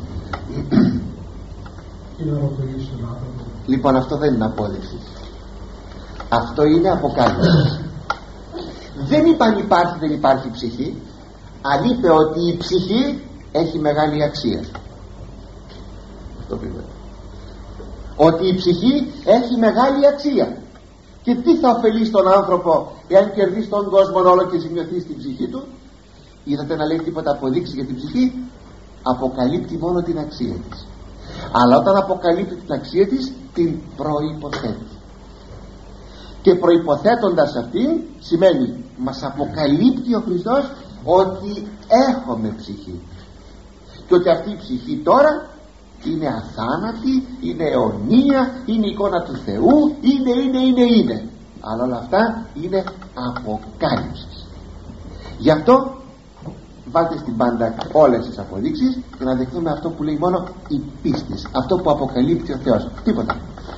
Λοιπόν, αυτό δεν είναι απόδειξη, αυτό είναι αποκάλυψη. Δεν είπε αν υπάρχει δεν υπάρχει ψυχή, αλλά είπε ότι η ψυχή έχει μεγάλη αξία. Το είπε. Ότι η ψυχή έχει μεγάλη αξία. Και τι θα ωφελεί στον άνθρωπο εάν κερδίσει τον κόσμο όλο και ζημιωθεί στην ψυχή του? Είδατε να λέει τίποτα αποδείξει για την ψυχή? Αποκαλύπτει μόνο την αξία της. Αλλά όταν αποκαλύπτει την αξία της, την προϋποθέτει. Και προϋποθέτοντας αυτήν, σημαίνει μας αποκαλύπτει ο Χριστός ότι έχουμε ψυχή, και ότι αυτή η ψυχή τώρα είναι αθάνατη, είναι αιωνία, είναι εικόνα του Θεού, είναι, είναι, είναι, είναι. Αλλά όλα αυτά είναι αποκάλυψεις. Γι' αυτό βάλτε στην πάντα όλες τις αποδείξεις και να δεχθούμε αυτό που λέει μόνο η πίστη, αυτό που αποκαλύπτει ο Θεός, τίποτα.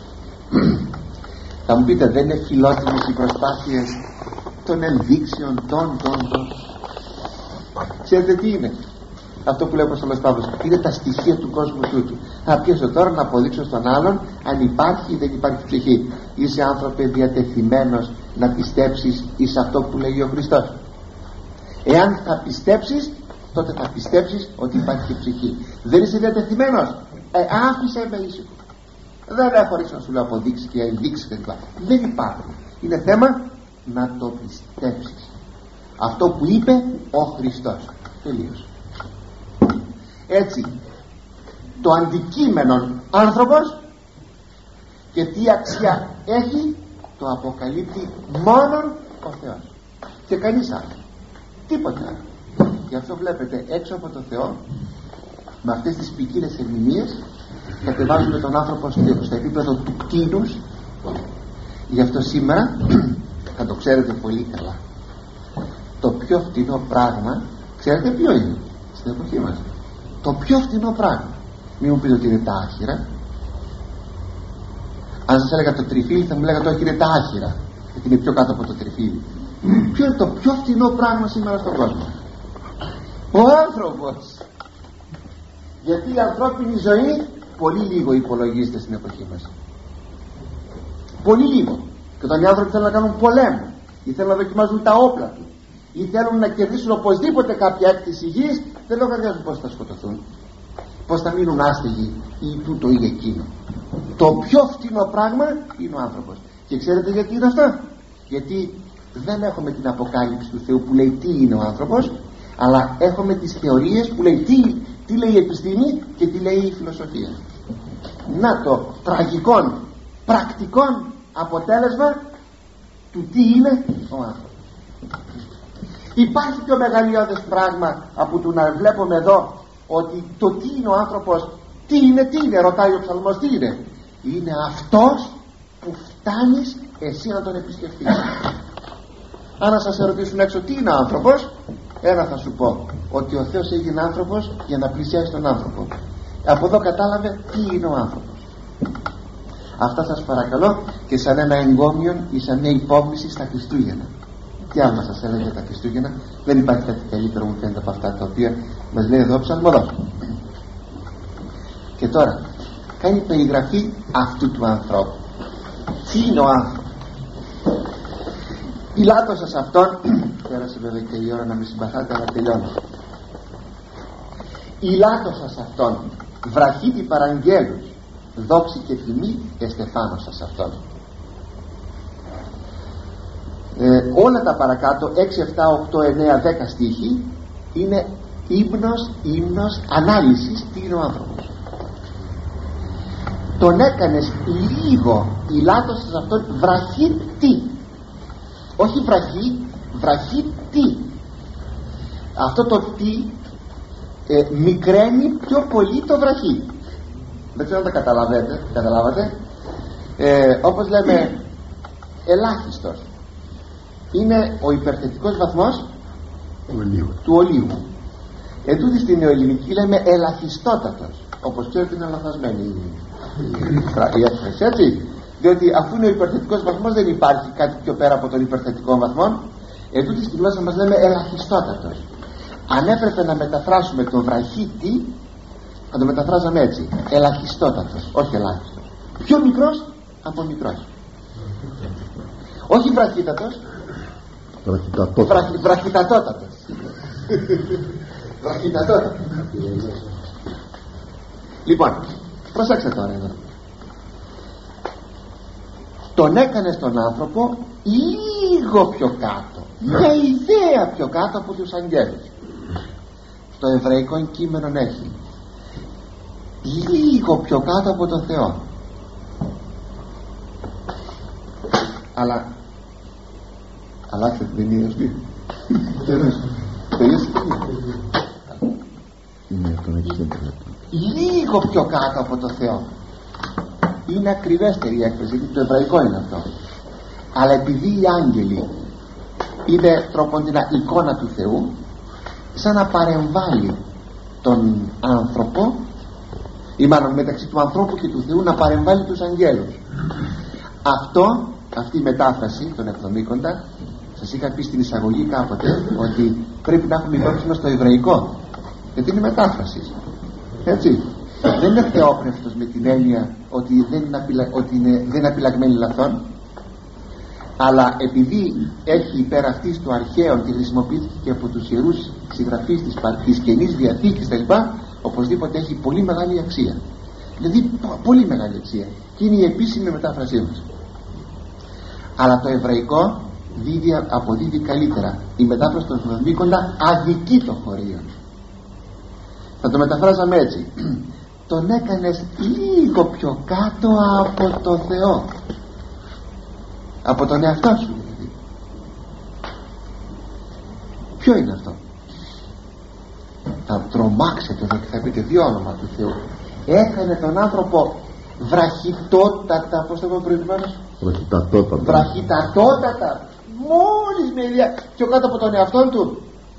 Θα μου πείτε, δεν είναι φιλότιμες οι προσπάθειες των ενδείξεων των των των ξέρετε τι είναι αυτό που λέει ο Απόστολος Παύλος? Είναι τα στοιχεία του κόσμου τούτου. Θα πιέσω τώρα να αποδείξω στον άλλον αν υπάρχει ή δεν υπάρχει ψυχή. Είσαι άνθρωπε διατεθειμένος να πιστέψεις εις αυτό που λέει ο Χριστός? Εάν θα πιστέψεις, τότε θα πιστέψεις ότι υπάρχει ψυχή. Δεν είσαι διατεθειμένος? Ε, άφησε με ήσυχο. Δεν έχω ρίξει να σου λέω αποδείξει και ενδείξει κλπ. Δεν υπάρχουν. Είναι θέμα να το πιστέψεις αυτό που είπε ο Χριστός. Τελείως. Έτσι το αντικείμενο άνθρωπος και τι αξία έχει, το αποκαλύπτει μόνον ο Θεός και κανείς άλλο, τίποτα άλλο. Γι' αυτό βλέπετε έξω από το Θεό, με αυτές τις ποικίλες ερμηνείες, κατεβάζουμε τον άνθρωπο στο επίπεδο του κτίνους. Γι' αυτό σήμερα θα το ξέρετε πολύ καλά, το πιο φτηνό πράγμα ξέρετε ποιο είναι στην εποχή μας? Το πιο φτηνό πράγμα, μην μου πείτε ότι είναι τα άχυρα. Αν σας έλεγα το τριφύλι θα μου λέγατε όχι, είναι τα άχυρα, γιατί είναι πιο κάτω από το τριφύλι. Ποιο είναι το πιο φτηνό πράγμα σήμερα στον κόσμο? Ο άνθρωπος. Γιατί η ανθρώπινη ζωή πολύ λίγο υπολογίζεται στην εποχή μας, πολύ λίγο. Και όταν οι άνθρωποι θέλουν να κάνουν πολέμο ή θέλουν να δοκιμάζουν τα όπλα του ή θέλουν να κερδίσουν οπωσδήποτε κάποια έκτηση γης, δεν λογαριάζουν πως θα σκοτωθούν, πως θα μείνουν άστεγοι ή τούτο ή εκείνο. Το πιο φτηνό πράγμα είναι ο άνθρωπος. Και ξέρετε γιατί είναι αυτό? Γιατί δεν έχουμε την αποκάλυψη του Θεού που λέει τι είναι ο άνθρωπος, αλλά έχουμε τις θεωρίες που λέει τι, τι λέει η επιστήμη και τι λέει η φιλοσοφία. Να το τραγικό πρακτικό αποτέλεσμα του τι είναι ο άνθρωπος. Υπάρχει πιο μεγαλειώδες πράγμα από το να βλέπουμε εδώ ότι το τι είναι ο άνθρωπος? Τι είναι, τι είναι, ρωτάει ο ψαλμός, τι είναι? Είναι αυτός που φτάνεις εσύ να τον επισκεφτείς. Αν σας ερωτήσουν έξω τι είναι ο άνθρωπος, ένα θα σου πω, ότι ο Θεός έγινε άνθρωπος για να πλησιάσει τον άνθρωπο. Από εδώ κατάλαβε τι είναι ο άνθρωπος. Αυτά σας παρακαλώ, και σαν ένα εγκόμιο ή σαν μια υπόμνηση στα Χριστούγεννα. Τι άλλο να σας έλεγε για τα Χριστούγεννα? Δεν υπάρχει κάτι καλύτερο μου φαίνεται από αυτά τα οποία μας λέει εδώ ο ψαλμοδός. Και τώρα κάνει περιγραφή αυτού του ανθρώπου. Τι είναι ο άνθρωπος? Πιλάτωσα σε αυτόν, πέρασε βέβαια και η ώρα να με συμπαθάτε, αλλά τελειώνω. Ηλάτωσα σε αυτόν, βραχίτη παραγγέλους, δόξη και τιμή εστεφάνωσα σε αυτόν. Ε, όλα τα παρακάτω έξι, επτά, οκτώ, εννέα, δέκα στίχοι είναι ύμνος, ύμνος ανάλυσης τι είναι ο άνθρωπος. Τον έκανες λίγο, ηλάτωσες σε αυτόν βραχίτη, όχι βραχή, βραχίτη. Αυτό το τι ε, μικραίνει πιο πολύ το βραχή. Δεν ξέρω αν τα καταλαβαίνετε, καταλάβατε. ε, όπως λέμε ελάχιστος είναι ο υπερθετικός βαθμός ολίου. του ολίου. Εν τούτη στην νεοελληνική λέμε ελαχιστότατος, όπως ξέρετε είναι λαθασμένη η έκφραση, έτσι, διότι αφού είναι ο υπερθετικός βαθμός δεν υπάρχει κάτι πιο πέρα από τον υπερθετικό βαθμό. Εν τούτη στη γλώσσα μας λέμε ελαχιστότατος. Αν έπρεπε να μεταφράσουμε το βραχίτη, θα το μεταφράζαμε έτσι, ελαχιστότατος, όχι ελάχιστος, πιο μικρός από μικρός. Όχι βραχύτατος, βραχυτατότατος. Βραχυτατότατος. Λοιπόν, προσέξτε τώρα εδώ. Τον έκανε στον άνθρωπο λίγο πιο κάτω, μια ιδέα πιο κάτω από τους αγγέλους. Το εβραϊκό κείμενο έχει λίγο πιο κάτω από τον Θεό. Αλλά αλλάξτε την ταινία αυτή. Λίγο πιο κάτω από τον Θεό. Είναι ακριβέστερη η έκφραση, γιατί το εβραϊκό είναι αυτό. Αλλά επειδή οι άγγελοι είναι τρόποντινα εικόνα του Θεού, σαν να παρεμβάλλει τον άνθρωπο, ή μάλλον μεταξύ του ανθρώπου και του Θεού, να παρεμβάλλει τους αγγέλους. Αυτό, αυτή η μετάφραση των εβδομήκοντα, σας είχα πει στην εισαγωγή κάποτε ότι πρέπει να έχουμε υπόψη μας το εβραϊκό, γιατί είναι μετάφραση, έτσι. Δεν είναι θεόπνευστος με την έννοια ότι δεν είναι, απειλα... ότι είναι... δεν είναι απειλαγμένη λαθών, αλλά επειδή έχει υπέρ αυτής του αρχαίων και χρησιμοποιήθηκε και από τους ιερούς συγγραφείς της, της Καινής Διαθήκης κτλ., οπωσδήποτε έχει πολύ μεγάλη αξία. Δηλαδή πολύ μεγάλη αξία, και είναι η επίσημη μετάφρασή μας. Αλλά το εβραϊκό δίδει, αποδίδει καλύτερα. Η μετάφραση των εβδομήκοντα αδικεί το χωρίον. Θα το μεταφράζαμε έτσι: τον έκανες λίγο πιο κάτω από το Θεό, από τον εαυτό σου δηλαδή. Ποιο είναι αυτό? Θα τρομάξετε εδώ και θα πείτε δύο όνομα του Θεού. Έκανε τον άνθρωπο βραχυτότατα, πώς το είπαμε προηγουμένως, βραχυτατότατα, βραχυτατότατα, μόλις με ιδέα πιο κάτω από τον εαυτό του.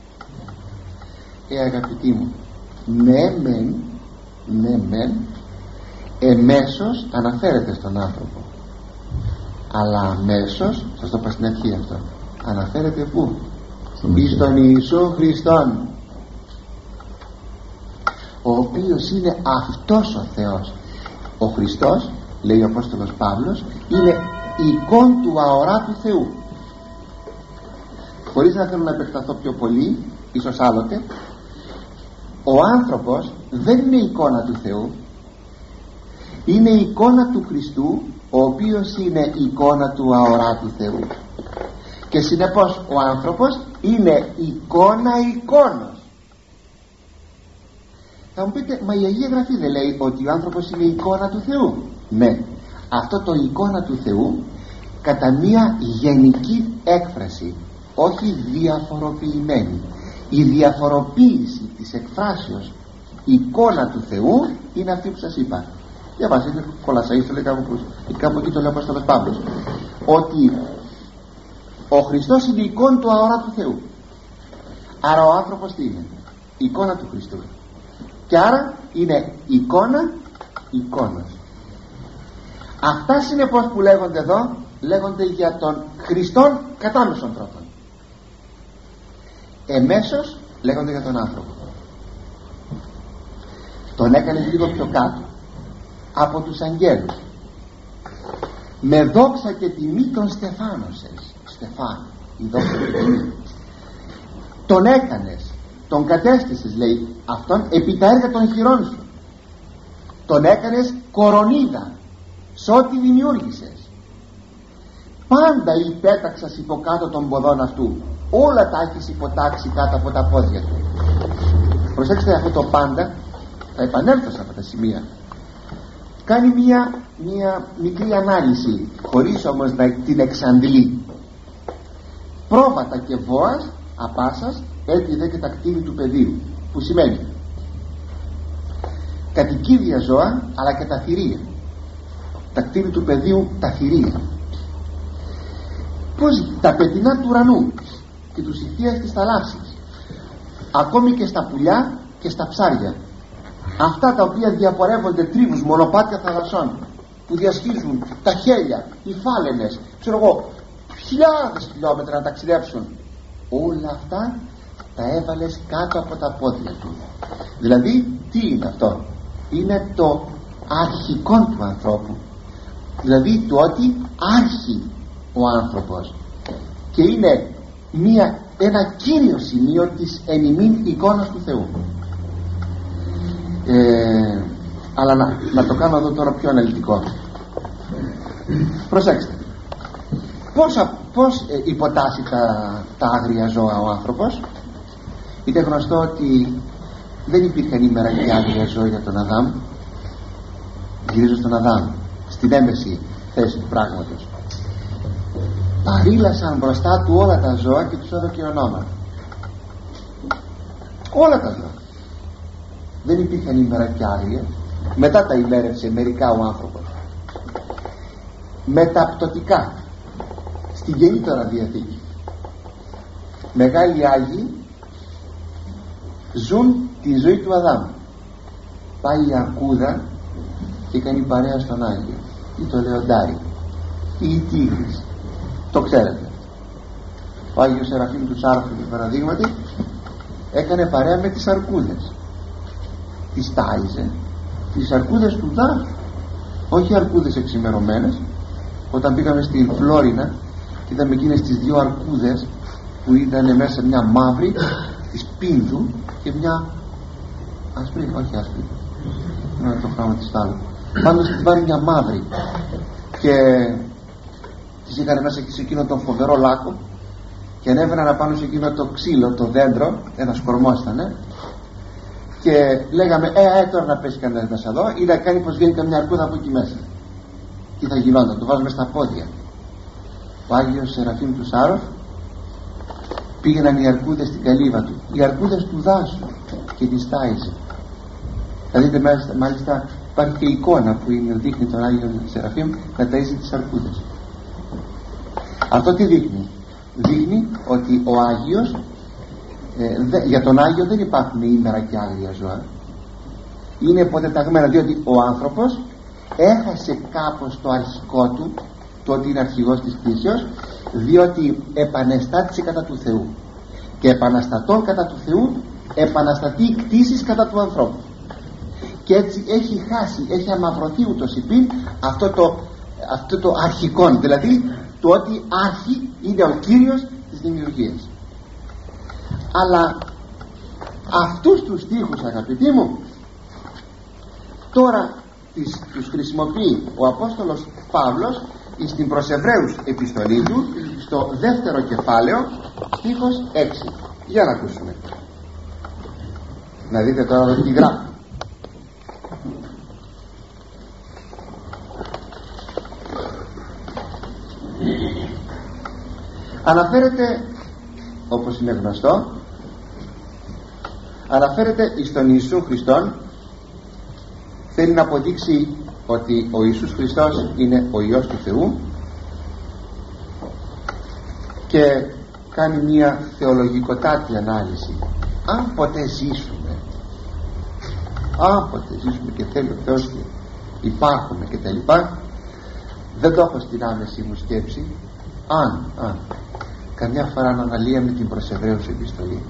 Ε, αγαπητοί μου, ναι μεν, ναι μεν, εμέσως αναφέρεται στον άνθρωπο, αλλά αμέσως, σας το είπα στην αρχή αυτό, αναφέρεται πού? Εις τον Ιησού Χριστόν, ο οποίος είναι αυτός ο Θεός. Ο Χριστός, λέει ο Απόστολος Παύλος, είναι εικόν του αοράτου Θεού. Χωρίς να θέλω να επεκταθώ πιο πολύ, ίσως άλλοτε, ο άνθρωπος δεν είναι εικόνα του Θεού, είναι εικόνα του Χριστού, ο οποίος είναι εικόνα του αοράτου Θεού, και συνεπώς ο άνθρωπος είναι εικόνα εικόνος. Θα μου πείτε, μα η Αγία Γραφή δεν λέει ότι ο άνθρωπος είναι εικόνα του Θεού? Ναι, αυτό το εικόνα του Θεού κατά μία γενική έκφραση, όχι διαφοροποιημένη. Η διαφοροποίηση της εκφράσεως εικόνα του Θεού είναι αυτή που σας είπα. Διαβάζετε Κολασσαείς, το λέει κάπου, κάπου εκεί το λέει ο Απόστολος Παύλος, ότι ο Χριστός είναι η εικόνα του αοράτου Θεού. Άρα ο άνθρωπος τι είναι? Η εικόνα του Χριστού. Και άρα είναι εικόνα εικόνας. Αυτά συνεπώς που λέγονται εδώ, λέγονται για τον Χριστόν κατάμεσον τρόπον. Εμέσως λέγονται για τον άνθρωπο. Τον έκανε λίγο πιο κάτω από τους αγγέλους, με δόξα και τιμή τον στεφάνωσες. Στεφάν, η δόξα και τιμή. Τον έκανες, τον κατέστησες, λέει, αυτόν επί τα έργα των χειρών σου. Τον έκανες κορονίδα σ' ό,τι δημιούργησες. Πάντα υπέταξας υποκάτω των ποδών αυτού, όλα τα έχεις υποτάξει κάτω από τα πόδια του. Προσέξτε αυτό το πάντα, θα επανέλθω σε αυτά τα σημεία. Κάνει μια, μια μικρή ανάλυση, χωρίς όμως να την εξαντλεί. Πρόβατα και βόας απάσας έλπιδε και τα κτίνη του πεδίου, που σημαίνει κατοικίδια ζώα, αλλά και τα θηρία. Τα κτίνη του πεδίου, τα θηρία. Πώς τα πετεινά του ουρανού και τους ηχθείας της θαλάσσης, ακόμη και στα πουλιά και στα ψάρια, αυτά τα οποία διαπορεύονται τρίβους, μονοπάτια θαλασσών, που διασχίζουν τα χέλια, οι φάλαινες, ξέρω εγώ, χιλιάδες χιλιόμετρα να ταξιδέψουν, όλα αυτά τα έβαλες κάτω από τα πόδια του. Δηλαδή τι είναι αυτό? Είναι το αρχικό του ανθρώπου, δηλαδή το ότι άρχει ο άνθρωπος, και είναι μία, ένα κύριο σημείο της εν ημίν εικόνας του Θεού. ε, αλλά να, να το κάνω εδώ τώρα πιο αναλυτικό. Προσέξτε πώς, πώς ε, υποτάσσει τα, τα άγρια ζώα ο άνθρωπος. Είναι γνωστό ότι δεν υπήρχαν ημέρα και άγρια ζώα για τον Αδάμ. Γυρίζω στον Αδάμ, στην έμεση θέση του πράγματος. Παρήλασαν μπροστά του όλα τα ζώα και τους έδωκε ονόμα. Όλα τα ζώα. Δεν υπήρχαν ημέρα και άγρια. Μετά τα ημέρευσε μερικά ο άνθρωπος. Μεταπτωτικά στην γεννήτωρα Διαθήκη μεγάλοι Άγιοι ζουν τη ζωή του Αδάμ. Πάει η αρκούδα και κάνει παρέα στον Άγιο, ή το λεοντάρι ή η τίγρης. Το ξέρετε. Ο Άγιος Σεραφείμ του Σάρφου, παραδείγματι, έκανε παρέα με τις αρκούδες. Τις τάιζε, τις αρκούδες του δάφου, όχι αρκούδες εξημερωμένες. Όταν πήγαμε στην Φλόρινα και είδαμε εκείνες τις δύο αρκούδες που ήταν μέσα μια μαύρη της Πίνδου και μια άσπρη, όχι άσπρη, είναι το χρώμα της άλλου, πάντως την πάρει μια μαύρη και τις είχαν μέσα σε εκείνο τον φοβερό λάκκο και ανέβαιναν απάνω σε εκείνο το ξύλο, το δέντρο, ένας κορμός ήτανε, και λέγαμε ε, ε τώρα να πέσει κανένας μέσα εδώ, ή να κάνει πως βγαίνει καμιά αρκούδα από εκεί μέσα. Τι θα γινόταν, το βάζουμε στα πόδια. Ο Άγιος Σεραφείμ του Σάροφ, πήγαιναν οι αρκούδες στην καλύβα του, οι αρκούδες του δάσου, και τις τάιζε. Θα δείτε μάλιστα, μάλιστα υπάρχει και εικόνα που είναι, δείχνει τον Άγιο Σεραφείμ να ταΐζει τις αρκούδες. Αυτό τι δείχνει? Δείχνει ότι ο Άγιος, ε, δε, για τον Άγιο δεν υπάρχουν ήμερα και άγρια ζώα. Είναι υποτεταγμένα, διότι ο άνθρωπος έχασε κάπως το αρχικό του, το ότι είναι αρχηγός της κτήσεως, διότι επανεστάτησε κατά του Θεού, και επαναστατών κατά του Θεού επαναστατεί κτήσεις κατά του ανθρώπου, και έτσι έχει χάσει, έχει αμαυρωθεί ούτως υπήν αυτό το, αυτό το αρχικό, δηλαδή το ότι άρχι είναι ο Κύριος της δημιουργίας. Αλλά αυτούς τους στίχους, αγαπητοί μου, τώρα τις, τους χρησιμοποιεί ο Απόστολος Παύλος στην προς Εβραίους επιστολή του, στο δεύτερο κεφάλαιο, στίχος έξι. Για να ακούσουμε, να δείτε τώρα τι γράφει. Αναφέρεται, όπως είναι γνωστό, αναφέρεται εις τον Ιησού Χριστόν. Θέλει να αποδείξει ότι ο Ιησούς Χριστός είναι ο Υιός του Θεού, και κάνει μια θεολογικοτάτη ανάλυση. Αν ποτέ ζήσουμε, αν ποτέ ζήσουμε και θέλει ο Θεός και υπάρχουμε και τα λοιπά, δεν το έχω στην άμεση μου σκέψη, αν, αν καμιά φορά να αναλύαμε την προς Εβραίους επιστολή.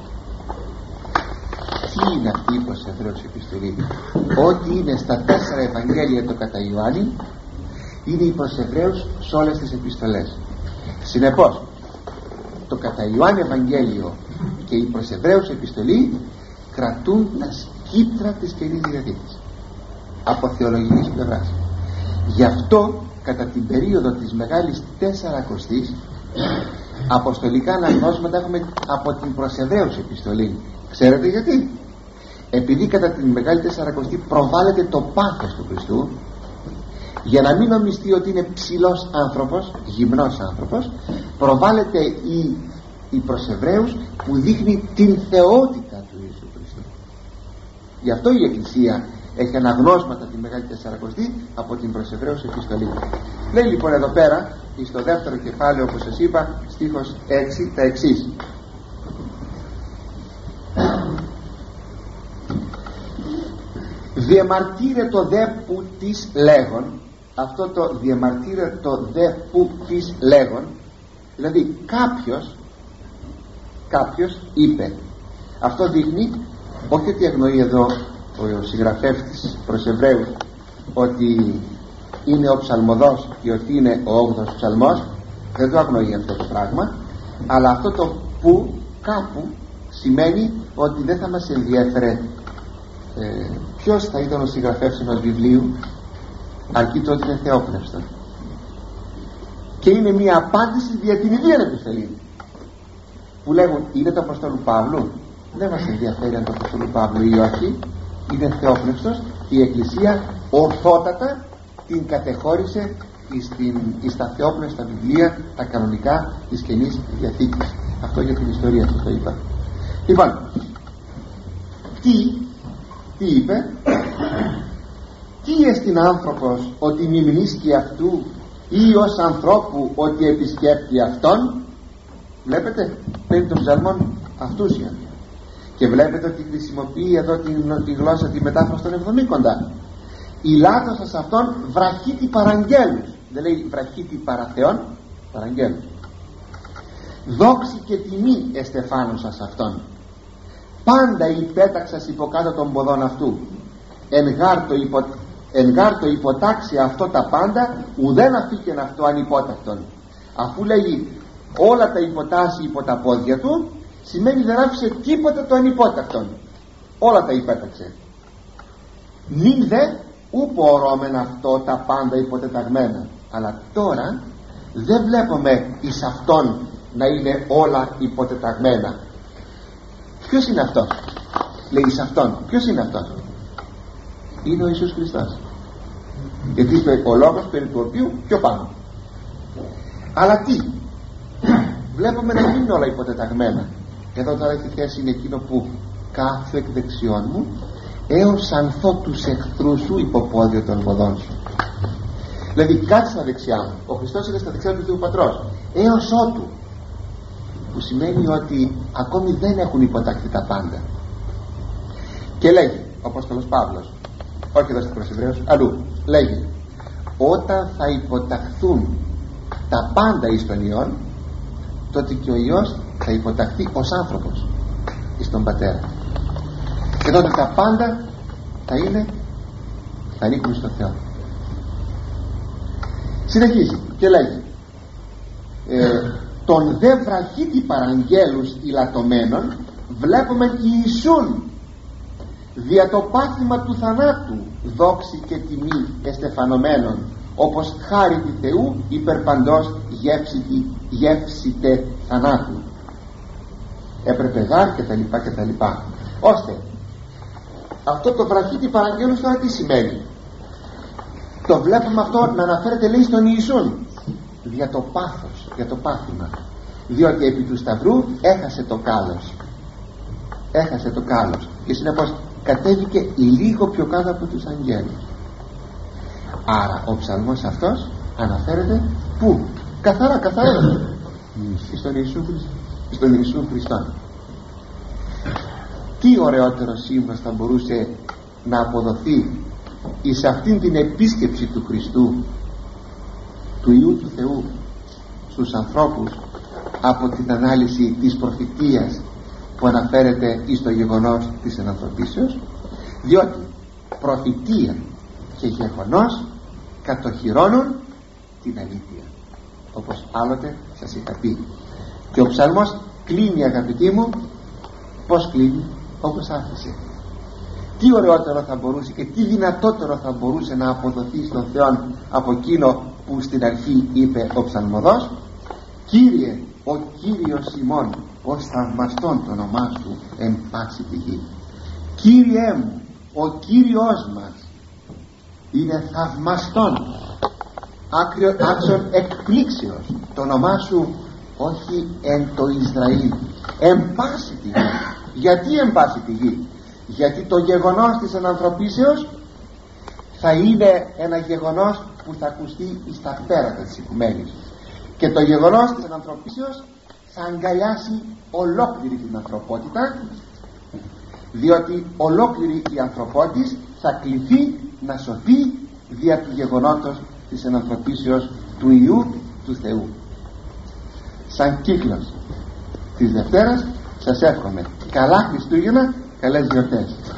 Τι είναι αυτή η προς Εβραίους επιστολή? Ό,τι είναι στα τέσσερα Ευαγγέλια το κατά Ιωάννη είναι η προς Εβραίους σε όλες τις επιστολές. Συνεπώς το κατά Ιωάννη Ευαγγέλιο και η προς Εβραίους επιστολή κρατούν τα σκύπτρα της Καινής Διαθήκης από θεολογικής πλευράς. Γι' αυτό κατά την περίοδο της Μεγάλης Τεσσαρακοστής αποστολικά αναγνώσματα έχουμε από την προς Εβραίους επιστολή. Ξέρετε γιατί? Επειδή κατά την Μεγάλη Τεσσαρακοστή προβάλλεται το πάθος του Χριστού, για να μην νομιστεί ότι είναι ψηλός άνθρωπος, γυμνός άνθρωπος, προβάλλεται η, η προς Εβραίους που δείχνει την θεότητα του Ιησού Χριστού. Γι' αυτό η Εκκλησία έχει αναγνώσματα τη Μεγάλη Τεσσαρακοστή από την προς Εβραίους επιστολή. Λέει λοιπόν εδώ πέρα στο δεύτερο κεφάλαιο, όπως σας είπα, στίχος έξι, τα εξής. Διεμαρτύρε το δε που της λέγον. Αυτό το διεμαρτύρε το δε που της λέγον, δηλαδή κάποιος κάποιος είπε. Αυτό δείχνει όχι ότι αγνοεί εδώ ο συγγραφεύτης προς Εβραίους ότι είναι ο ψαλμοδός και ότι είναι ο όγδοος ψαλμός, δεν το αγνοεί αυτό το πράγμα, Αλλά αυτό το που κάπου σημαίνει ότι δεν θα μας ενδιέφερε ε, ποιος θα ήταν ο συγγραφέας ενός βιβλίου, αρκεί το ότι είναι θεόπνευστο και είναι μια απάντηση δια την ιδία επιστολή που λέγουν είναι το Αποστόλου Παύλου. Δεν μας ενδιαφέρει αν το Αποστόλου Παύλου ή όχι, είναι θεόπνευστος. Η Εκκλησία ορθότατα την κατεχώρησε στα θεόπνευστα βιβλία, τα κανονικά της Καινής Διαθήκης. Αυτό για την ιστορία σας το είπα. Λοιπόν, τι, τι είπε, τι εστιν άνθρωπος ότι μη μνήσκει αυτού ή ως ανθρώπου ότι επισκέπτει αυτόν. Βλέπετε, παίρνει των ψαλμών αυτούσια και βλέπετε ότι χρησιμοποιεί εδώ τη, τη γλώσσα, τη μετάφραση των εβδομήκοντα. Η λάθος σας αυτόν βραχίτη παραγγέλους, δεν λέει βραχίτη παραθεών, παραγγέλους. Δόξη και τιμή εστεφάνουσα σε αυτόν, πάντα υπέταξας υποκάτω των ποδών αυτού, εν γάρτο υπο, υποτάξει αυτό τα πάντα, ουδέν αφήκεν αυτό ανυπότακτον. Αφού λέγει όλα τα υποτάσσει υπό τα πόδια του, σημαίνει δεν άφησε τίποτα το ανυπότακτον, όλα τα υπέταξε. Νυν δε ου πορώμεν αυτό τα πάντα υποτεταγμένα. Αλλά τώρα δεν βλέπουμε εις αυτόν να είναι όλα υποτεταγμένα. Ποιος είναι αυτός? Λέει εις αυτόν. Ποιος είναι αυτός? Είναι ο Ιησούς Χριστός, γιατί είναι ο λόγος περί του οποίου πιο πάνω. Αλλά τι? Βλέπουμε να μην είναι όλα υποτεταγμένα. Εδώ τώρα έχει θέση είναι εκείνο που κάθω εκ δεξιών μου έως ανθώ τους εχθρούς σου υποπόδιο των ποδών σου. Δηλαδή κάτσε στα δεξιά μου. Ο Χριστός είναι στα δεξιά του Θεού Πατρός έως ότου, που σημαίνει ότι ακόμη δεν έχουν υποταχθεί τα πάντα. Και λέγει ο Απόστολος Παύλος, όχι εδώ στους Εβραίους, αλλού, λέγει όταν θα υποταχθούν τα πάντα εις τον Υιόν, τότε και ο Υιός θα υποταχθεί ως άνθρωπος εις τον Πατέρα, και τότε τα πάντα θα είναι, θα ανήκουν στον Θεό. Συνεχίζει και λέγει ε, τον δε βραχίτη παραγγέλους ηλατωμένων βλέπουμε Ιησούν δια το πάθημα του θανάτου δόξη και τιμή εστεφανωμένων, όπως χάρη του Θεού υπερπαντός γεύσιτε θανάτου. Έπρεπε γάρ και τα λοιπά και τα λοιπά, ώστε αυτό το βραχίτη παραγγέλους τώρα τι σημαίνει? Το βλέπουμε αυτό να αναφέρεται, λέει, στον Ιησούν για το πάθος, για το πάθημα, διότι επί του Σταυρού έχασε το κάλος, έχασε το κάλος και συνεπώς κατέβηκε λίγο πιο κάτω από τους αγγέλους. Άρα ο ψαλμός αυτός αναφέρεται πού? Καθαρά, καθαρά στον Ιησού, στον Ιησού Χριστό. Τι ωραιότερο σύμβαση θα μπορούσε να αποδοθεί εις αυτήν την επίσκεψη του Χριστού, του Υιού του Θεού στους ανθρώπους, από την ανάλυση της προφητείας που αναφέρεται εις το γεγονός της ενανθρωπίσεως, διότι προφητεία και γεγονός κατοχυρώνουν την αλήθεια, όπως άλλοτε σας είχα πει. Και ο ψαλμός κλείνει, αγαπητοί μου, πως κλείνει? Όπως άφησε. Τι ωραιότερο θα μπορούσε και τι δυνατότερο θα μπορούσε να αποδοθεί στον Θεό από εκείνο που στην αρχή είπε ο ψαλμοδός? Κύριε, ο Κύριος ημών, ως θαυμαστόν το όνομά σου εν πάση τη γη. Κύριέ μου, ο Κύριος μας είναι θαυμαστόν, άξιον εκπλήξεως το όνομά σου, όχι εν το Ισραήλ, εν πάση τη γη. Γιατί εν πάση τη γη? Γιατί το γεγονός της ενανθρωπίσεως θα είναι ένα γεγονός που θα ακουστεί στα πέρατα της οικουμένης, και το γεγονός της ενανθρωπίσεως θα αγκαλιάσει ολόκληρη την ανθρωπότητα, διότι ολόκληρη η ανθρωπότης θα κληθεί να σωθεί δια του γεγονότος της ενανθρωπίσεως του Υιού του Θεού. Σαν κύκλος της Δευτέρας σας εύχομαι καλά Χριστούγεννα, καλές γιορτές.